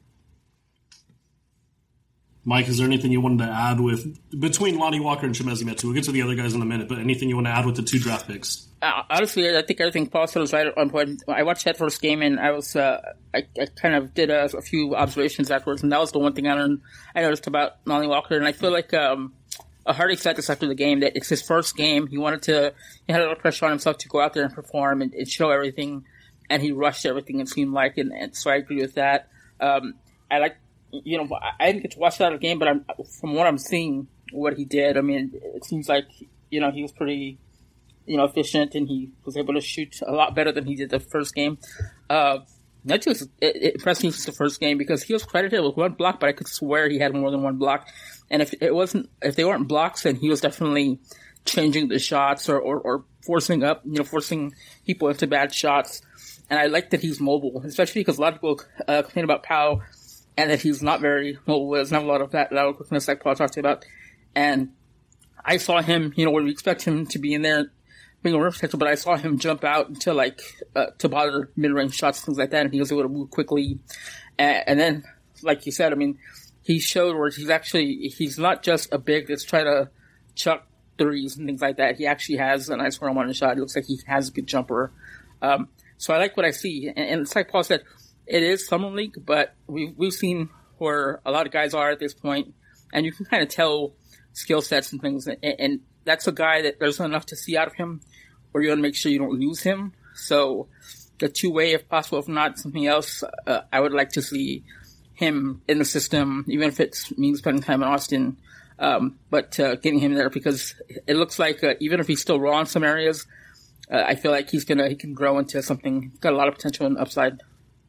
Mike, is there anything you wanted to add with between Lonnie Walker and Chimezie Metu? We'll get to the other guys in a minute, but anything you want to add with the two draft picks? Uh, honestly, I think everything Paul said was right on point. I watched that first game, and I was uh, I, I kind of did a, a few observations afterwards, and that was the one thing I learned, I noticed about Lonnie Walker. And I feel like um, a Hardy said this after the game, that it's his first game. He wanted to, he had a lot of pressure on himself to go out there and perform and, and show everything, and he rushed everything, it seemed like, and, and so I agree with that. Um, I like. You know, I didn't get to watch that game, but I'm, from what I'm seeing, what he did, I mean, it seems like, you know, he was pretty, you know, efficient, and he was able to shoot a lot better than he did the first game. Uh, Metu was it, it impressed me since the first game because he was credited with one block, but I could swear he had more than one block. And if it wasn't, if they weren't blocks, then he was definitely changing the shots or, or, or forcing up, you know, forcing people into bad shots. And I like that he's mobile, especially because a lot of people uh, complain about Powell, and that he's not very mobile. There's not a lot of that lateral quickness like Paul talked about. And I saw him, you know, where we expect him to be in there being a rim protector, but I saw him jump out into like, uh, to bother mid-range shots, things like that, and he was able to move quickly. And, and then, like you said, I mean, he showed where he's actually, he's not just a big that's trying to chuck threes and things like that. He actually has a nice one-on-one shot. It looks like he has a good jumper. Um, so I like what I see. And, and it's like Paul said, it is summer league, but we've, we've seen where a lot of guys are at this point, and you can kind of tell skill sets and things, and, and that's a guy that there's not enough to see out of him, or you want to make sure you don't lose him. So the two-way, if possible, if not something else, uh, I would like to see him in the system, even if it means spending time in Austin, um, but uh, getting him there, because it looks like uh, even if he's still raw in some areas, uh, I feel like he's gonna he can grow into something. He's got a lot of potential and upside.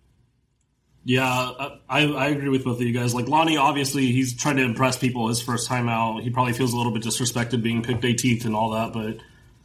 Yeah, I, I agree with both of you guys. Like, Lonnie, obviously, he's trying to impress people his first time out. He probably feels a little bit disrespected being picked eighteenth and all that, but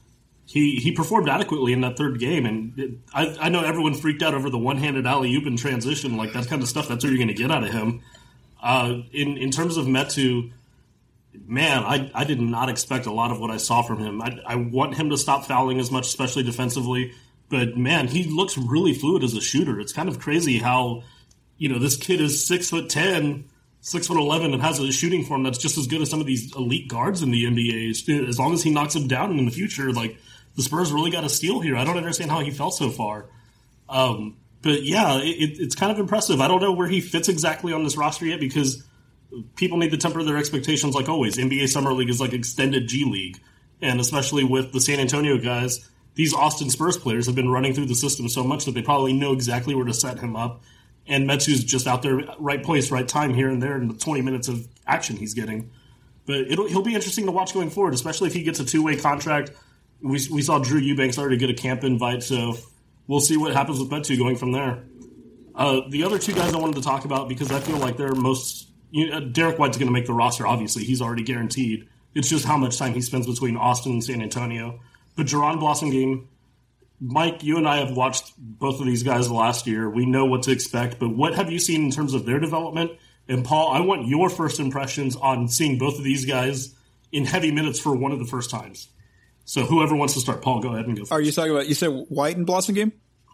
he he performed adequately in that third game. And it, I, I know everyone freaked out over the one-handed alley-oop in transition. Like, that kind of stuff, that's what you're going to get out of him. Uh, in, in terms of Metu, man, I, I did not expect a lot of what I saw from him. I, I want him to stop fouling as much, especially defensively. But, man, he looks really fluid as a shooter. It's kind of crazy how... You know, this kid is six foot ten, six foot eleven, and has a shooting form that's just as good as some of these elite guards in the N B A. As long as he knocks him down in the future, like, the Spurs really got a steal here. I don't understand how he fell so far. Um, but yeah, it, it's kind of impressive. I don't know where he fits exactly on this roster yet, because people need to temper their expectations like always. N B A Summer League is like extended G League, and especially with the San Antonio guys, these Austin Spurs players have been running through the system so much that they probably know exactly where to set him up. And Metu's just out there, right place, right time, here and there in the twenty minutes of action he's getting. But it'll, he'll be interesting to watch going forward, especially if he gets a two-way contract. We, we saw Drew Eubanks already get a camp invite, so we'll see what happens with Metu going from there. Uh, the other two guys I wanted to talk about, because I feel like they're most... You know, Derek White's going to make the roster, obviously. He's already guaranteed. It's just how much time he spends between Austin and San Antonio. But Jaron Blossomgame... Mike, you and I have watched both of these guys last year. We know what to expect, but what have you seen in terms of their development? And Paul, I want your first impressions on seeing both of these guys in heavy minutes for one of the first times. So whoever wants to start, Paul, go ahead and go first. Are you talking about, you said White and Blossomgame?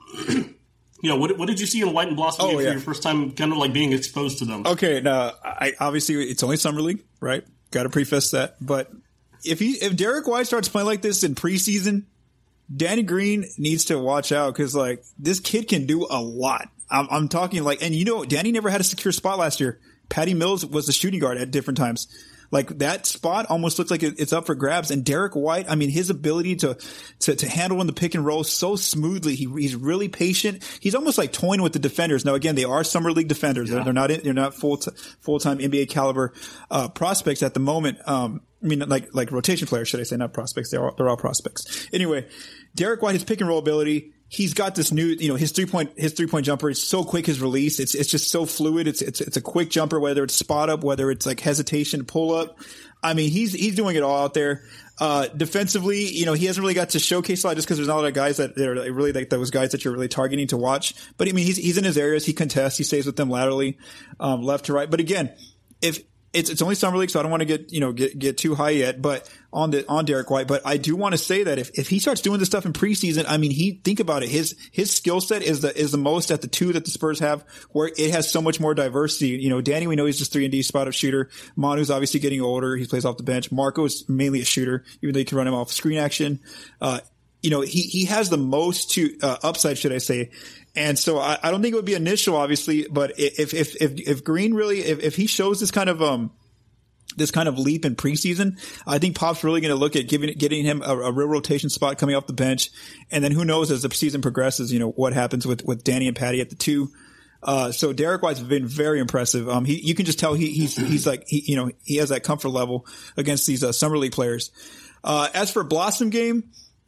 Yeah, what, what did you see in White and Blossomgame oh, yeah. for your first time kind of like being exposed to them? Okay, now, I, obviously it's only Summer League, right? Got to preface that. But if he, if Derek White starts playing like this in preseason, Danny Green needs to watch out, because, like, this kid can do a lot. I'm, I'm talking, like, and you know, Danny never had a secure spot last year. Patty Mills was the shooting guard at different times. Like, that spot almost looks like it's up for grabs. And Derek White, I mean, his ability to, to, to handle in the pick and roll so smoothly. He, he's really patient. He's almost like toying with the defenders. Now, again, they are summer league defenders. Yeah. They're, they're not, they're not full, t- full-time N B A caliber, uh, prospects at the moment. Um, I mean, like, like rotation players, should I say, not prospects. They're all, they're all prospects. Anyway, Derek White, his pick and roll ability, he's got this new, you know, his three point, his three point jumper is so quick, his release. It's, it's just so fluid. It's, it's, it's a quick jumper, whether it's spot up, whether it's like hesitation, pull up. I mean, he's, he's doing it all out there. Uh, defensively, you know, he hasn't really got to showcase a lot just because there's not a lot of guys that are really like those guys that you're really targeting to watch. But I mean, he's, he's in his areas. He contests. He stays with them laterally, um, left to right. But again, if it's, it's only summer league, so I don't want to get, you know, get, get too high yet, but on the, on Derek White. But I do want to say that if, if he starts doing this stuff in preseason, I mean, he, think about it. His, his skill set is the, is the most at the two that the Spurs have, where it has so much more diversity. You know, Danny, we know he's just three and D spot up shooter. Manu's obviously getting older. He plays off the bench. Marco's mainly a shooter, even though you can run him off screen action. Uh, you know, he, he has the most to, uh, upside, should I say. And so I, I don't think it would be initial, obviously, but if, if, if, if Green really, if, if he shows this kind of, um, this kind of leap in preseason, I think Pop's really going to look at giving, getting him a, a real rotation spot coming off the bench. And then who knows as the season progresses, you know, what happens with, with Danny and Patty at the two. Uh, so Derek White's been very impressive. Um, he, you can just tell he, he's, he's like, he, you know, he has that comfort level against these, uh, summer league players. Uh, as for Blossom game,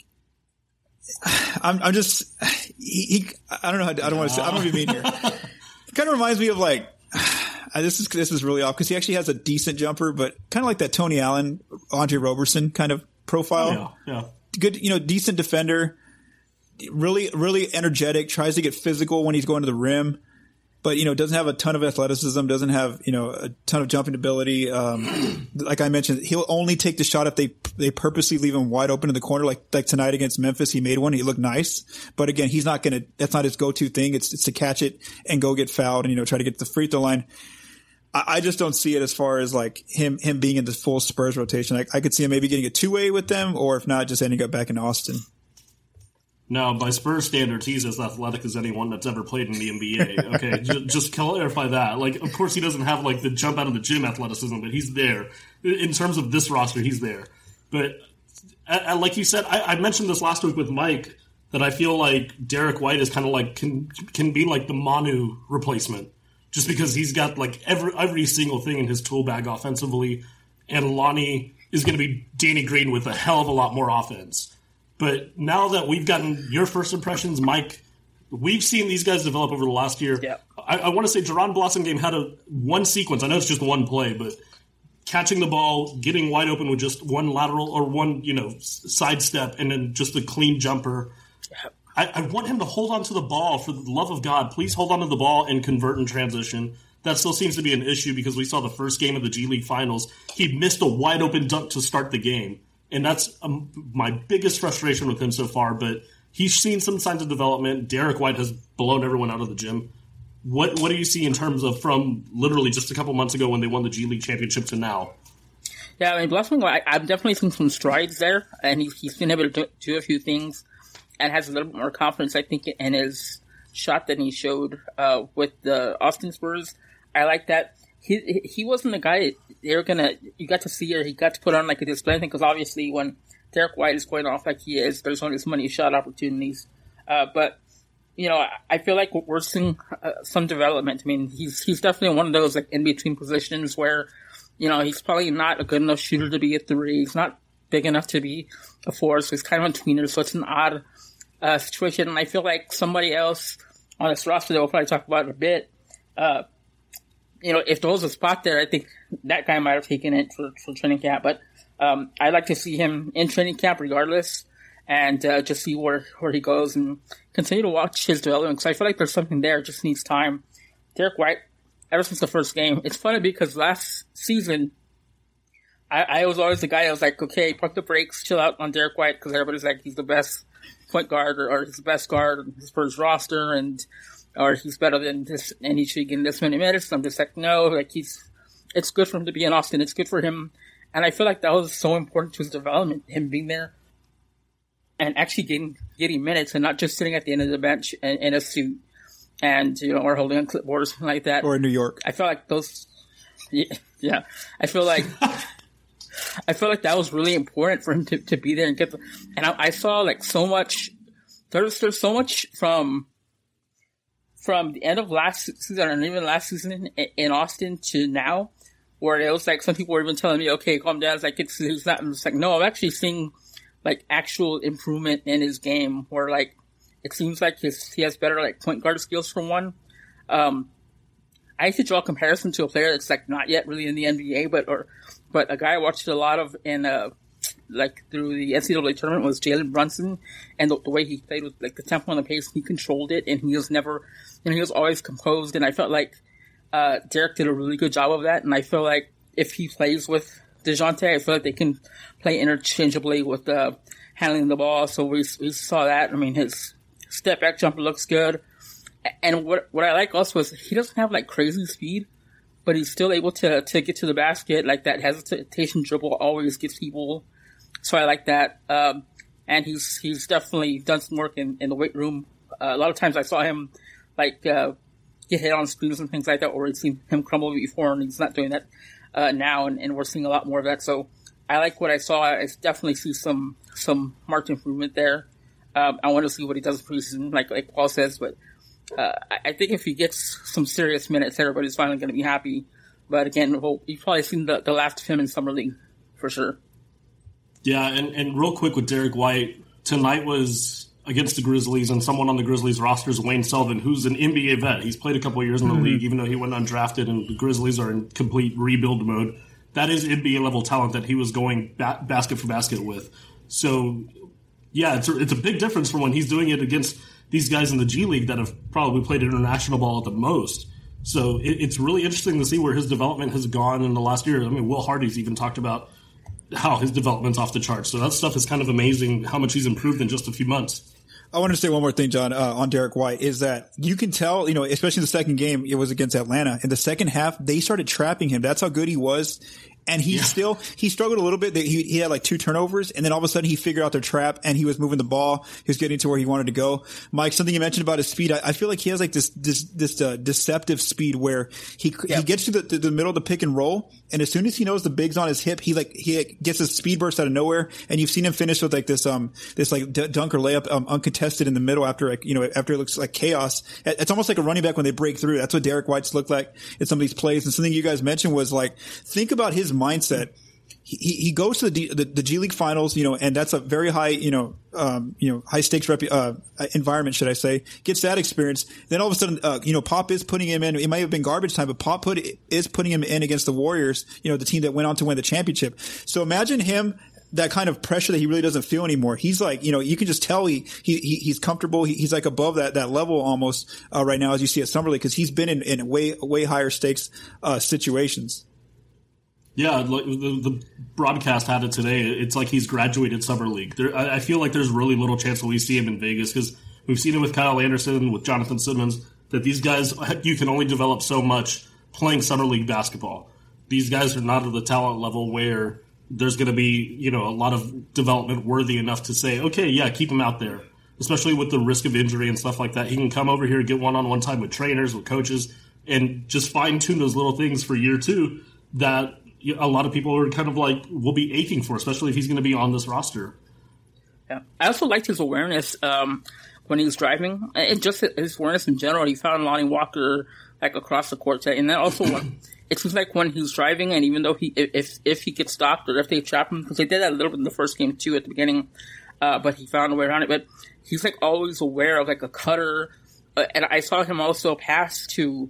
I'm, I'm just, he, he I don't know how, I don't want to say, I don't want to be mean here. It kind of reminds me of like, this is, this is really off because he actually has a decent jumper, but kind of like that Tony Allen, Andre Roberson kind of profile. Yeah, yeah. Good, you know, decent defender, really, really energetic, tries to get physical when he's going to the rim, but, you know, doesn't have a ton of athleticism, doesn't have, you know, a ton of jumping ability. Um, like I mentioned, he'll only take the shot if they, they purposely leave him wide open in the corner. Like, like tonight against Memphis, he made one. He looked nice, but again, he's not going to, that's not his go-to thing. It's, it's to catch it and go get fouled and, you know, try to get to the free throw line. I, I just don't see it as far as like him, him being in the full Spurs rotation. I, I could see him maybe getting a two-way with them, or if not, just ending up back in Austin. Now, by Spurs standards, he's as athletic as anyone that's ever played in the N B A. Okay, just, just clarify that. Like, of course, he doesn't have like the jump out of the gym athleticism, but he's there. In terms of this roster, he's there. But uh, like you said, I, I mentioned this last week with Mike that I feel like Derek White is kind of like can can be like the Manu replacement, just because he's got like every every single thing in his tool bag offensively, and Lonnie is going to be Danny Green with a hell of a lot more offense. But now that we've gotten your first impressions, Mike, we've seen these guys develop over the last year. Yeah. I, I want to say Jaron Blossom game had a one sequence. I know it's just one play, but catching the ball, getting wide open with just one lateral or one, you know, sidestep, and then just a clean jumper. Yeah. I, I want him to hold on to the ball. For the love of God, please hold on to the ball and convert in transition. That still seems to be an issue because we saw the first game of the G League Finals. He missed a wide open dunk to start the game. And that's um, my biggest frustration with him so far. But he's seen some signs of development. Derek White has blown everyone out of the gym. What what do you see in terms of from literally just a couple months ago when they won the G League championship to now? Yeah, I mean, Blossom, I, I've definitely seen some strides there, and he, he's been able to do, do a few things and has a little bit more confidence, I think, in his shot than he showed uh, with the Austin Spurs. I like that. He he wasn't the guy they were gonna. You got to see or he got to put on like a display thing because obviously when Derek White is going off like he is, there's only so many shot opportunities. Uh, but you know, I, I feel like we're seeing uh, some development. I mean, he's he's definitely one of those like in between positions where you know he's probably not a good enough shooter to be a three. He's not big enough to be a four, so he's kind of a tweener. So it's an odd uh, situation, and I feel like somebody else on this roster that we'll probably talk about in a bit. Uh, You know, if there was a spot there, I think that guy might have taken it for, for training camp. But um, I'd like to see him in training camp regardless and uh, just see where, where he goes and continue to watch his development because I feel like there's something there. It just needs time. Derek White, ever since the first game, it's funny because last season, I, I was always the guy that was like, okay, pump the brakes, chill out on Derek White because everybody's like, he's the best point guard or, or he's the best guard on his first roster and or he's better than this, and he should get this many minutes. I'm just like, no, like he's, it's good for him to be in Austin. It's good for him. And I feel like that was so important to his development, him being there and actually getting, getting minutes and not just sitting at the end of the bench in, in a suit and, you know, or holding a clipboard or something like that. Or in New York. I feel like those, yeah, yeah. I feel like, I feel like that was really important for him to, to be there and get the, and I, I saw like so much, there's, there's so much from, from the end of last season and even last season in Austin to now, where it was like some people were even telling me, okay, calm down. It's like, it's, it's not, I'm just like, no, I'm actually seeing like actual improvement in his game where like, it seems like his, he has better like point guard skills for one. Um, I used to draw a comparison to a player that's like not yet really in the N B A, but, or, but a guy I watched a lot of in, uh, like through the N C double A tournament was Jalen Brunson, and the, the way he played with like the tempo and the pace, he controlled it, and he was never, you know, he was always composed. And I felt like uh, Derek did a really good job of that. And I feel like if he plays with DeJounte, I feel like they can play interchangeably with uh, handling the ball. So we we saw that. I mean, his step back jumper looks good, and what what I like also is he doesn't have like crazy speed, but he's still able to to get to the basket. Like that hesitation dribble always gets people. So I like that. Um, and he's he's definitely done some work in, in the weight room. Uh, a lot of times I saw him like uh, get hit on screens and things like that, or we've seen him crumble before, and he's not doing that uh, now, and, and we're seeing a lot more of that. So I like what I saw. I definitely see some some marked improvement there. Um, I want to see what he does in preseason, like like Paul says, but uh, I, I think if he gets some serious minutes, everybody's finally going to be happy. But again, we'll, you've probably seen the, the last of him in Summer League for sure. Yeah, and, and real quick with Derek White, tonight was against the Grizzlies, and someone on the Grizzlies roster is Wayne Sullivan, who's an N B A vet. He's played a couple of years in the mm-hmm. league, even though he went undrafted, and the Grizzlies are in complete rebuild mode. That is N B A-level talent that he was going ba- basket for basket with. So, yeah, it's a, it's a big difference from when he's doing it against these guys in the G League that have probably played international ball at the most. So it, it's really interesting to see where his development has gone in the last year. I mean, Will Hardy's even talked about how his development's off the charts. So that stuff is kind of amazing, how much he's improved in just a few months. I want to say one more thing, John, uh, on Derek White, is that you can tell, you know, especially in the second game, it was against Atlanta. In the second half, they started trapping him. That's how good he was. And he yeah. still, he struggled a little bit. He, he had like two turnovers, and then all of a sudden he figured out their trap and he was moving the ball. He was getting to where he wanted to go. Mike, something you mentioned about his speed, I, I feel like he has like this, this, this, uh, deceptive speed where he, yeah. he gets to the, to the middle of the pick and roll. And as soon as he knows the big's on his hip, he like, he like, gets a speed burst out of nowhere. And you've seen him finish with like this, um, this like d- dunk or layup, um, uncontested in the middle after like, you know, after it looks like chaos. It's almost like a running back when they break through. That's what Derek White's looked like in some of these plays. And something you guys mentioned was like, think about his mindset. He, he goes to the, the, the G League finals, you know, and that's a very high, you know, um, you know, high stakes rep, uh, environment, should I say, gets that experience. Then all of a sudden, uh, you know, Pop is putting him in. It might have been garbage time, but Pop put, is putting him in against the Warriors, you know, the team that went on to win the championship. So imagine him, that kind of pressure that he really doesn't feel anymore. He's like, you know, you can just tell he, he, he's comfortable. He, he's like above that, that level almost, uh, right now as you see at Summer League, because he's been in, in way, way higher stakes, uh, situations. Yeah, like the, the broadcast had it today. It's like he's graduated Summer League. There, I, I feel like there's really little chance that we see him in Vegas because we've seen him with Kyle Anderson, with Jonathan Simmons, that these guys, you can only develop so much playing Summer League basketball. These guys are not at the talent level where there's going to be, you know, a lot of development worthy enough to say, okay, yeah, keep him out there, especially with the risk of injury and stuff like that. He can come over here, get one-on-one time with trainers, with coaches, and just fine-tune those little things for year two that a lot of people are kind of like, will be aching for, especially if he's going to be on this roster. Yeah. I also liked his awareness um, when he was driving, and just his awareness in general. He found Lonnie Walker like across the court, and then also when, it seems like when he's driving, and even though he if if he gets stopped or if they trap him, because they did that a little bit in the first game too at the beginning, uh, but he found a way around it. But he's like always aware of like a cutter, uh, and I saw him also pass to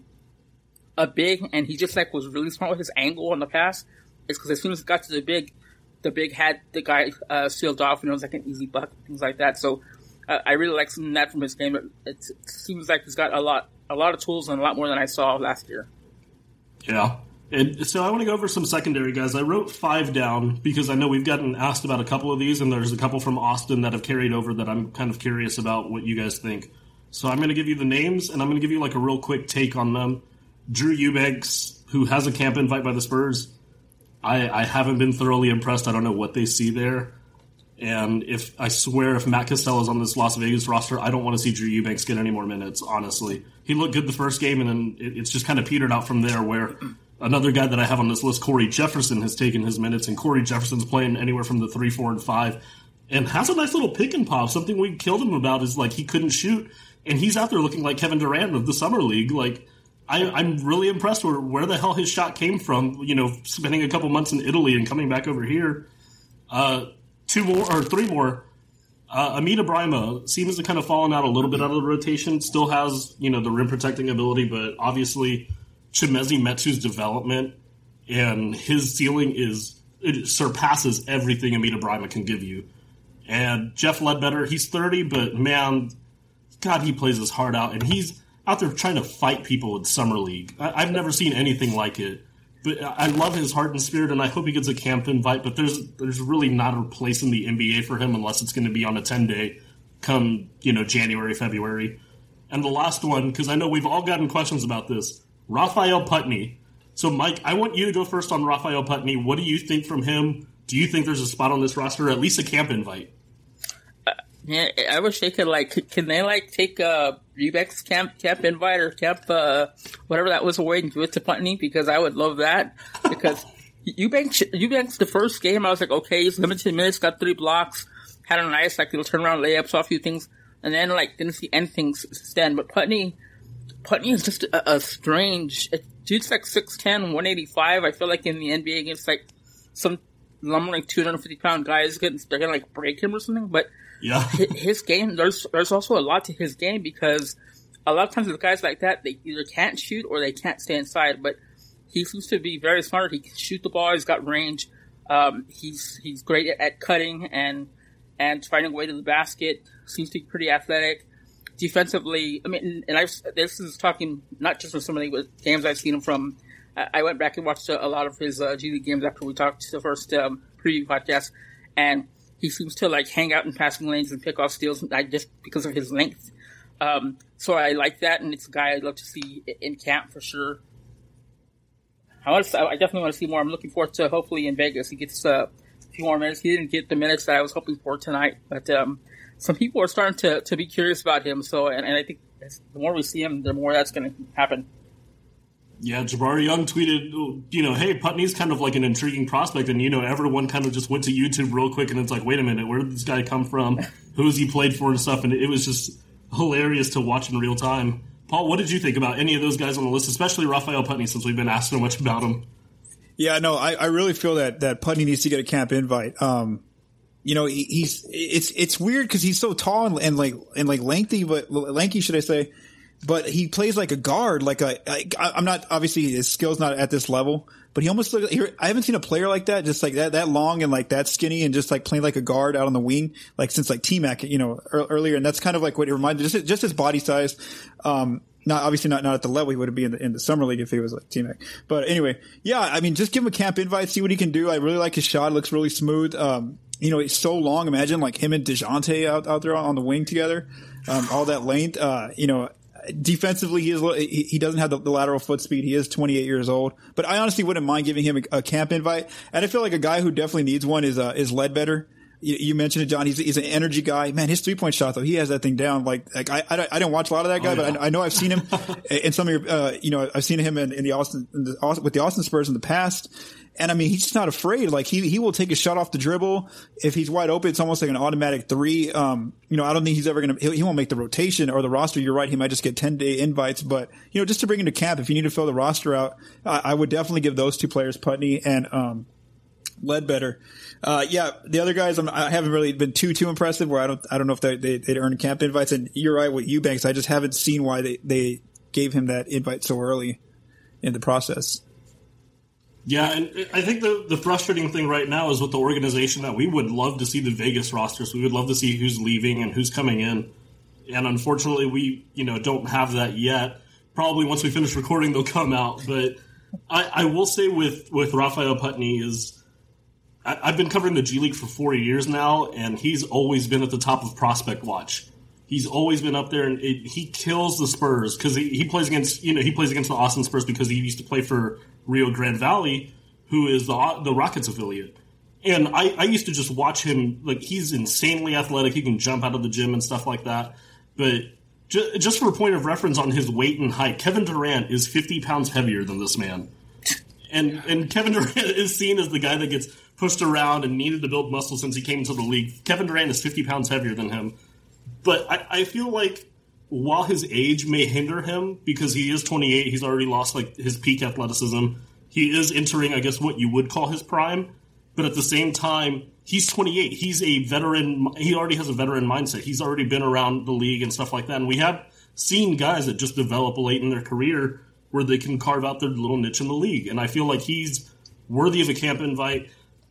a big, and he just like was really smart with his angle on the pass. It's because as soon as it got to the big, the big had the guy uh, sealed off, and it was like an easy bucket, things like that. So uh, I really like seeing that from his game. It, it seems like he's got a lot, a lot of tools and a lot more than I saw last year. Yeah. And so I want to go over some secondary guys. I wrote five down because I know we've gotten asked about a couple of these, and there's a couple from Austin that have carried over that I'm kind of curious about what you guys think. So I'm going to give you the names, and I'm going to give you like a real quick take on them. Drew Eubanks, who has a camp invite by the Spurs. I, I haven't been thoroughly impressed. I don't know what they see there. And if I swear if Matt Costello is on this Las Vegas roster, I don't want to see Drew Eubanks get any more minutes, honestly. He looked good the first game, and then it, it's just kind of petered out from there, where another guy that I have on this list, Corey Jefferson, has taken his minutes, and Corey Jefferson's playing anywhere from the three, four, and five, and has a nice little pick and pop. Something we killed him about is, like, he couldn't shoot, and he's out there looking like Kevin Durant of the Summer League. Like, I, I'm really impressed where, where the hell his shot came from, you know, spending a couple months in Italy and coming back over here. Uh, two more, or three more. Uh, Amid Ibrahima seems to kind of fallen out a little bit out of the rotation. Still has, you know, the rim protecting ability, but obviously Chimezie Metu's development and his ceiling is it surpasses everything Amita Brimah can give you. And Jeff Ledbetter, he's thirty, but man, God, he plays his heart out, and he's out there trying to fight people in Summer League. I, I've never seen anything like it. But I love his heart and spirit, and I hope he gets a camp invite, but there's there's really not a place in the N B A for him unless it's going to be on a ten-day come, you know, January, February. And the last one, because I know we've all gotten questions about this, Raphael Putney. So, Mike, I want you to go first on Raphael Putney. What do you think from him? Do you think there's a spot on this roster, or at least a camp invite? Uh, yeah, I wish they could, like, can they, like, take uh, Eubanks' camp, camp invite or camp, uh, whatever that was away and do it to Putney? Because I would love that. Because Eubanks, Eubanks, the first game, I was like, okay, he's limited minutes, got three blocks, had a nice, like, little turnaround layup, saw a few things, and then, like, didn't see anything stand. But Putney, Putney is just a, a strange, dude's like six ten, one eighty-five. I feel like in the N B A against, like, some lumbering two hundred fifty pound guys, they're gonna, like, break him or something. But yeah, his game, there's there's also a lot to his game, because a lot of times with guys like that, they either can't shoot or they can't stay inside. But he seems to be very smart. He can shoot the ball. He's got range. Um, he's he's great at, at cutting and and finding a way to the basket. Seems to be pretty athletic. Defensively, I mean, and I've this is talking not just from some of the games I've seen him from. I went back and watched a, a lot of his uh, G League games after we talked the first um, preview podcast, and he seems to like hang out in passing lanes and pick off steals, I, just because of his length. Um, so I like that, and it's a guy I'd love to see in camp for sure. I want to, I definitely want to see more. I'm looking forward to hopefully in Vegas he gets uh, a few more minutes. He didn't get the minutes that I was hoping for tonight, but um, some people are starting to, to be curious about him. So, and, and I think the more we see him, the more that's going to happen. Yeah, Jabari Young tweeted, you know, hey, Putney's kind of like an intriguing prospect, and, you know, everyone kind of just went to YouTube real quick, and it's like, wait a minute, where did this guy come from? Who's he played for and stuff? And it was just hilarious to watch in real time. Paul, what did you think about any of those guys on the list, especially Raphael Putney, since we've been asked so much about him? Yeah, no, I, I really feel that, that Putney needs to get a camp invite. Um, you know, he, he's it's it's weird because he's so tall and, and like and like lengthy, but lanky, should I say? But he plays like a guard, like a. I, I'm not obviously his skill's not at this level, but he almost looks. I haven't seen a player like that, just like that, that long and like that skinny, and just like playing like a guard out on the wing, like since like T-Mac, you know, earlier. And that's kind of like what it reminded. Just just his body size. Um, not obviously not not at the level he would be in the in the summer league if he was like T-Mac. But anyway, yeah, I mean, just give him a camp invite, see what he can do. I really like his shot; it looks really smooth. Um, you know, he's so long. Imagine like him and DeJounte out out there on the wing together, um, all that length. Uh, you know. Defensively, he is he doesn't have the, the lateral foot speed. He is twenty-eight years old, but I honestly wouldn't mind giving him a, a camp invite. And I feel like a guy who definitely needs one is uh, is Ledbetter. You, you mentioned it, John. He's he's an energy guy. Man, his three point shot though, he has that thing down. Like like I I, I didn't watch a lot of that guy, oh, yeah. but I, I know I've seen him in some of your uh, you know I've seen him in, in the Austin in the, with the Austin Spurs in the past. And I mean, he's just not afraid. Like he, he will take a shot off the dribble. If he's wide open, it's almost like an automatic three. Um, you know, I don't think he's ever going to, he won't make the rotation or the roster. You're right. He might just get ten day invites, but you know, just to bring him to camp, if you need to fill the roster out, I, I would definitely give those two players, Putney and, um, Ledbetter. Uh, yeah, the other guys, I'm, I haven't really been too, too impressive where I don't, I don't know if they, they, they'd earn camp invites. And you're right with Eubanks. I just haven't seen why they, they gave him that invite so early in the process. Yeah, and I think the, the frustrating thing right now is with the organization that we would love to see the Vegas rosters. We would love to see who's leaving and who's coming in. And unfortunately, we, you know, don't have that yet. Probably once we finish recording, they'll come out. But I, I will say with, with Raphael Putney is I, I've been covering the G League for four years now, and he's always been at the top of prospect watch. He's always been up there, and it, he kills the Spurs because he, he plays against, you know, he plays against the Austin Spurs because he used to play for Rio Grande Valley, who is the the Rockets affiliate. And I, I used to just watch him. Like, he's insanely athletic. He can jump out of the gym and stuff like that. But ju- just for a point of reference on his weight and height, Kevin Durant is fifty pounds heavier than this man. And and Kevin Durant is seen as the guy that gets pushed around and needed to build muscle since he came into the league. Kevin Durant is fifty pounds heavier than him. But I, I feel like while his age may hinder him, because he is twenty-eight, he's already lost like his peak athleticism. He is entering, I guess, what you would call his prime. But at the same time, he's twenty-eight. He's a veteran. He already has a veteran mindset. He's already been around the league and stuff like that. And we have seen guys that just develop late in their career where they can carve out their little niche in the league. And I feel like he's worthy of a camp invite.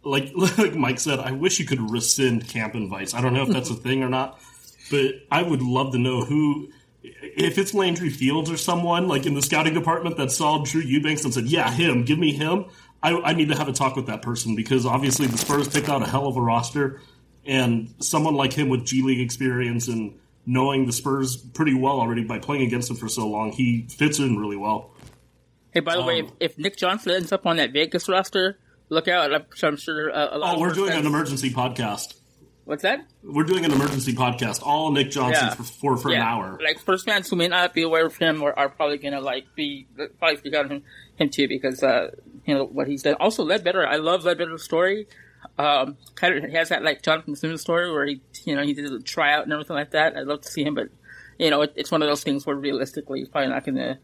like like Mike said, I wish you could rescind camp invites. I don't know if that's a thing or not, but I would love to know who, if it's Landry Fields or someone like in the scouting department that saw Drew Eubanks and said, yeah, him, give me him. I, I need to have a talk with that person because obviously the Spurs picked out a hell of a roster, and someone like him with G League experience and knowing the Spurs pretty well already by playing against them for so long, he fits in really well. Hey, by the um, way, if, if Nick Johnson ends up on that Vegas roster, look out. I'm, I'm sure uh, a lot Oh, we're doing fans... an emergency podcast. What's that? We're doing an emergency podcast, all Nick Johnson yeah. for, for, for yeah. an hour. Like, Spurs fans who may not be aware of him are, are probably going to, like, be, probably speak out on him, him too because, uh, you know, what he's done. Also, Ledbetter, I love Ledbetter's story. Um, kind of, he has that, like, Jonathan Simmons story where he, you know, he did a tryout and everything like that. I'd love to see him, but, you know, it, it's one of those things where realistically he's probably not going to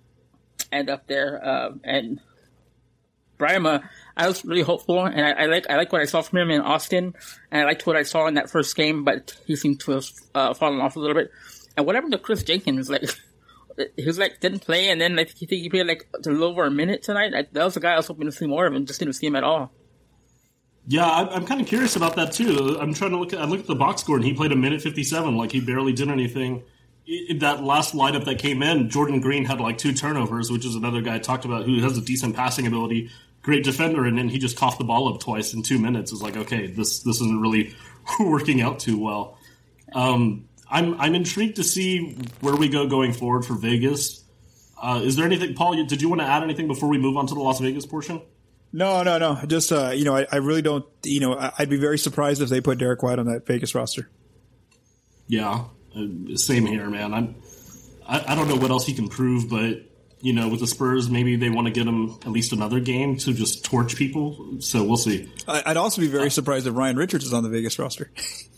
end up there. Uh, and Brima, I was really hopeful, and I, I like I like what I saw from him in Austin, and I liked what I saw in that first game, but he seemed to have uh, fallen off a little bit. And what happened to Chris Jenkins? Like, he was like didn't play, and then like he think he played like a little over a minute tonight. I, that was the guy I was hoping to see more of, and just didn't see him at all. Yeah, I'm, I'm kind of curious about that too. I'm trying to look at I looked at the box score, and he played a minute fifty-seven, like he barely did anything. In that last lineup that came in, Jordan Green had like two turnovers, which is another guy I talked about who has a decent passing ability, great defender, and then he just coughed the ball up twice in two minutes. It's like, okay, this this isn't really working out too well. Um, I'm I'm intrigued to see where we go going forward for Vegas. Uh, is there anything, Paul? Did you want to add anything before we move on to the Las Vegas portion? No, no, no. Just uh, you know, I, I really don't. You know, I'd be very surprised if they put Derek White on that Vegas roster. Yeah. Same here, man. I'm, I, I don't know what else he can prove, but, you know, with the Spurs, maybe they want to get him at least another game to just torch people. So we'll see. I'd also be very uh, surprised if Ryan Richards is on the Vegas roster.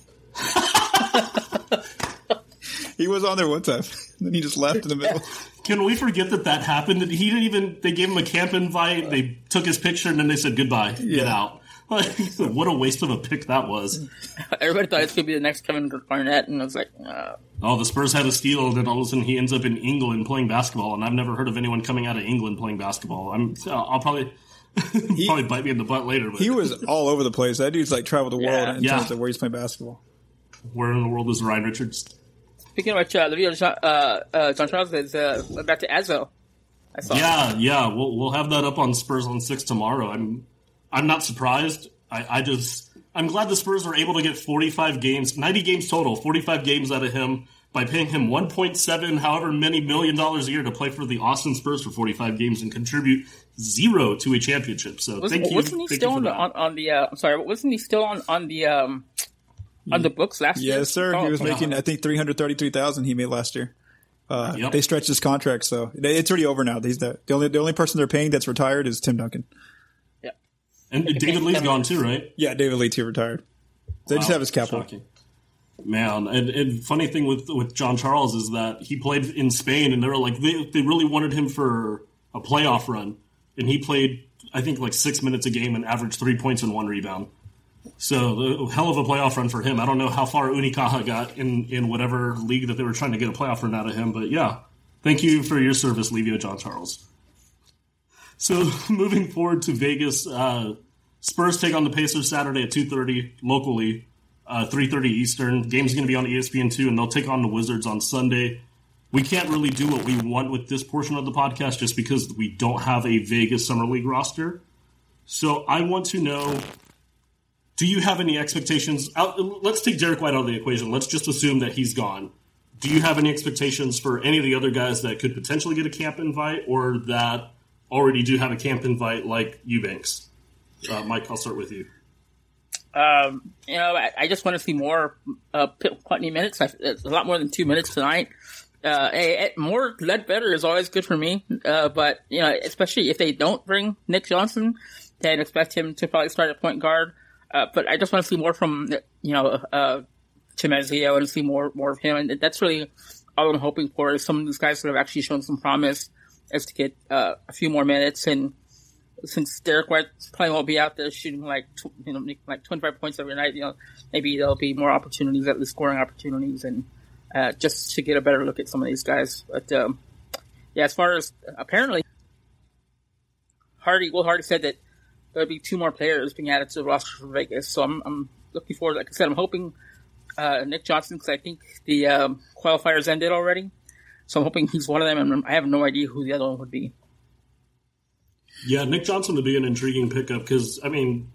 He was on there one time, and then he just left in the middle. Can we forget that that happened? He didn't even, they gave him a camp invite, they took his picture, and then they said, goodbye, yeah. Get out. What a waste of a pick that was. Everybody thought it was going to be the next Kevin Garnett, and I was like, uh. Oh, the Spurs had a steal, and then all of a sudden he ends up in England playing basketball, and I've never heard of anyone coming out of England playing basketball. I'm, I'll probably he, probably bite me in the butt later. But. He was all over the place. That dude's like traveled the world yeah. in yeah. terms of where he's playing basketball. Where in the world is Ryan Richards? Speaking of which, uh, the video John, uh, uh, John Charles is uh, back to Azzo. I saw yeah, it. yeah. We'll we'll have that up on Spurs on six tomorrow. I'm I'm not surprised. I, I just, I'm glad the Spurs were able to get forty-five games, ninety games total, forty-five games out of him by paying him one point seven, however many million dollars a year to play for the Austin Spurs for forty-five games and contribute zero to a championship. So wasn't, thank you. Wasn't he thank still you on the, on, on the, uh, I'm sorry, wasn't he still on, on the, um, on the books last yes, year? Yes, sir. Oh, he was okay. making, I think, three hundred thirty-three thousand dollars he made last year. Uh, yep. They stretched his contract, so it's already over now. He's the, the only, the only person they're paying that's retired is Tim Duncan. And David Lee's gone too, right? Yeah, David Lee too retired. They wow, just have his capital. Shocking. Man, and, and funny thing with with John Charles is that he played in Spain, and they were like they they really wanted him for a playoff run, and he played I think like six minutes a game and averaged three points and one rebound. So the hell of a playoff run for him. I don't know how far Unicaja got in in whatever league that they were trying to get a playoff run out of him, but yeah, thank you for your service, Levio John Charles. So moving forward to Vegas, uh, Spurs take on the Pacers Saturday at two thirty locally, uh, three thirty Eastern. Game's going to be on E S P N two, and they'll take on the Wizards on Sunday. We can't really do what we want with this portion of the podcast just because we don't have a Vegas Summer League roster. So I want to know, do you have any expectations? Out, let's take Derek White out of the equation. Let's just assume that he's gone. Do you have any expectations for any of the other guys that could potentially get a camp invite or that already do have a camp invite like Eubanks? Uh, Mike, I'll start with you. Um, you know, I, I just want to see more uh, Putney minutes. I, it's a lot more than two minutes tonight. Uh, a, a, more Ledbetter is always good for me. Uh, but, you know, especially if they don't bring Nick Johnson, then expect him to probably start at point guard. Uh, but I just want to see more from, you know, uh, Chimezie. I want to see more, more of him. And that's really all I'm hoping for is some of these guys that have actually shown some promise is to get, uh, a few more minutes. And since Derek White probably won't be out there shooting like, you know, like twenty-five points every night, you know, maybe there'll be more opportunities, at least scoring opportunities, and, uh, just to get a better look at some of these guys. But, um, yeah, as far as apparently Hardy, Will Hardy said that there'll be two more players being added to the roster for Vegas. So I'm, I'm looking forward. Like I said, I'm hoping uh, Nick Johnson, because I think the um, qualifiers ended already. So I'm hoping he's one of them, and I have no idea who the other one would be. Yeah, Nick Johnson would be an intriguing pickup because, I mean,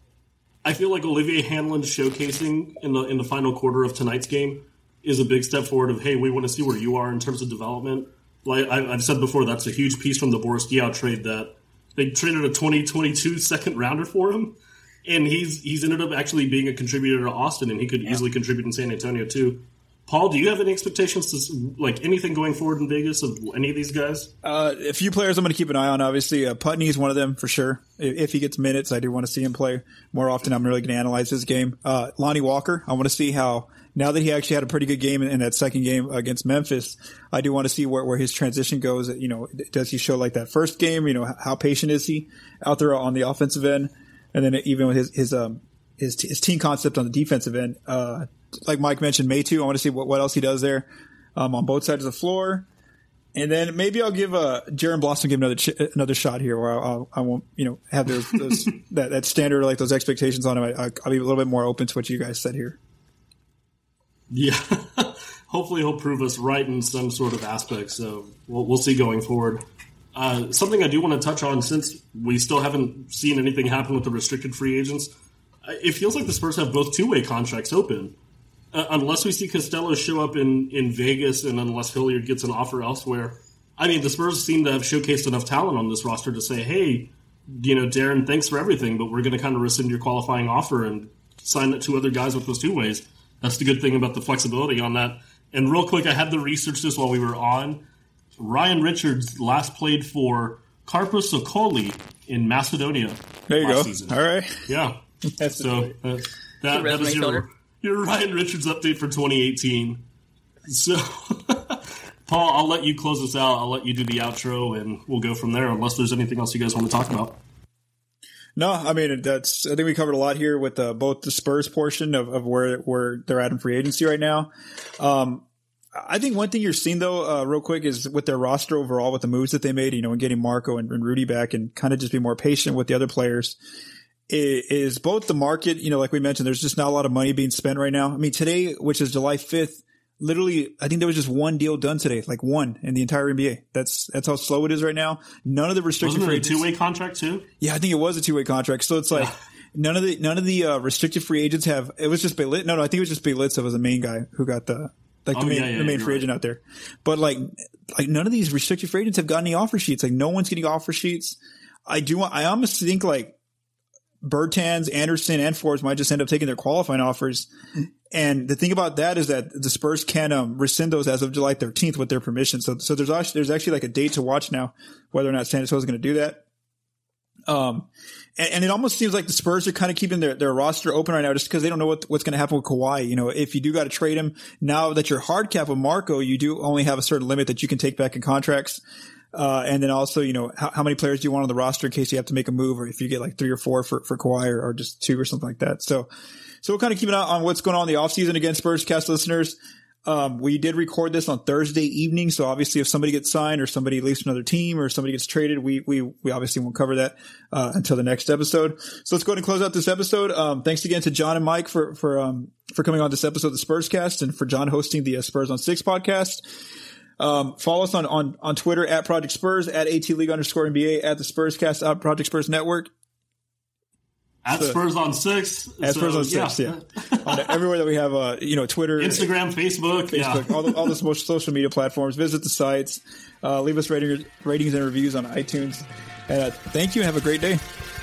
I feel like Olivier Hanlon's showcasing in the in the final quarter of tonight's game is a big step forward of, hey, we want to see where you are in terms of development. Like I've said before, that's a huge piece from the Boris Diaw trade that they traded a twenty twenty-two second rounder for him, and he's he's ended up actually being a contributor to Austin, and he could yeah. easily contribute in San Antonio too. Paul, do you have any expectations to like anything going forward in Vegas of any of these guys? Uh, a few players I'm going to keep an eye on. Obviously, uh, Putney is one of them for sure. If, if he gets minutes, I do want to see him play more often. I'm really going to analyze his game. Uh, Lonnie Walker, I want to see how now that he actually had a pretty good game in, in that second game against Memphis. I do want to see where, where his transition goes. You know, does he show like that first game? You know, how patient is he out there on the offensive end, and then even with his his um his, his team concept on the defensive end. Uh, Like Mike mentioned, Maytu, I want to see what, what else he does there um, on both sides of the floor. And then maybe I'll give uh, Jaron Blossom give another ch- another shot here where I'll, I'll, I won't, you know, have those, those that, that standard, like those expectations on him. I, I'll be a little bit more open to what you guys said here. Yeah. Hopefully he'll prove us right in some sort of aspect. So we'll, we'll see going forward. Uh, something I do want to touch on, since we still haven't seen anything happen with the restricted free agents, it feels like the Spurs have both two-way contracts open. Uh, unless we see Costello show up in, in Vegas and unless Hilliard gets an offer elsewhere. I mean, the Spurs seem to have showcased enough talent on this roster to say, hey, you know, Darren, thanks for everything, but we're going to kind of rescind your qualifying offer and sign two other guys with those two ways. That's the good thing about the flexibility on that. And real quick, I had to research this while we were on. Ryan Richards last played for Karpa Sokoli in Macedonia. There you go. Season. All right. Yeah. That's so uh, that, that is your... Your Ryan Richards update for twenty eighteen. So, Paul, I'll let you close us out. I'll let you do the outro, and we'll go from there, unless there's anything else you guys want to talk about. No, I mean, that's. I think we covered a lot here with uh, both the Spurs portion of, of where where they're at in free agency right now. Um, I think one thing you're seeing, though, uh, real quick, is with their roster overall, with the moves that they made, you know, and getting Marco and, and Rudy back and kind of just be more patient with the other players. Is both the market, you know, like we mentioned, there's just not a lot of money being spent right now. I mean, today, which is July fifth, literally, I think there was just one deal done today, like one in the entire N B A. That's that's how slow it is right now. None of the restricted free agents. Wasn't it a two-way contract too? Yeah, I think it was a two-way contract. So it's like yeah. none of the none of the uh, restricted free agents have. It was just Beylit. No, no, I think it was just Beylit was the main guy who got the like the oh, main yeah, yeah, the main free right. agent out there. But like like none of these restricted free agents have gotten any offer sheets. Like no one's getting offer sheets. I do. I almost think like Bertans, Anderson, and Forbes might just end up taking their qualifying offers. And the thing about that is that the Spurs can um, rescind those as of July thirteenth with their permission. So, so there's actually, there's actually like a date to watch now, whether or not San Antonio is going to do that. Um, and, and it almost seems like the Spurs are kind of keeping their, their roster open right now just because they don't know what, what's going to happen with Kawhi. You know, if you do got to trade him, now that you're hard cap with Marco, you do only have a certain limit that you can take back in contracts. Uh, and then also, you know, how, how many players do you want on the roster in case you have to make a move, or if you get like three or four for, for Kawhi, or, or just two or something like that. So, so we'll kind of keep an eye on what's going on in the offseason. Again, Spurs Cast listeners, um, we did record this on Thursday evening. So obviously if somebody gets signed or somebody leaves to another team or somebody gets traded, we, we, we obviously won't cover that, uh, until the next episode. So let's go ahead and close out this episode. Um, thanks again to John and Mike for, for, um, for coming on this episode of the Spurs Cast, and for John hosting the uh, Spurs on Six podcast. Um, follow us on, on, on Twitter at Project Spurs, at AT League underscore N B A, at the Spurs Cast, at Project Spurs Network. At so, Spurs on Six. At so, Spurs on Six, yeah. yeah. on everywhere that we have, uh, you know, Twitter, Instagram, Facebook, Facebook, yeah. all the, all the social media platforms. Visit the sites, uh, leave us ratings, ratings and reviews on iTunes. And uh, thank you and have a great day.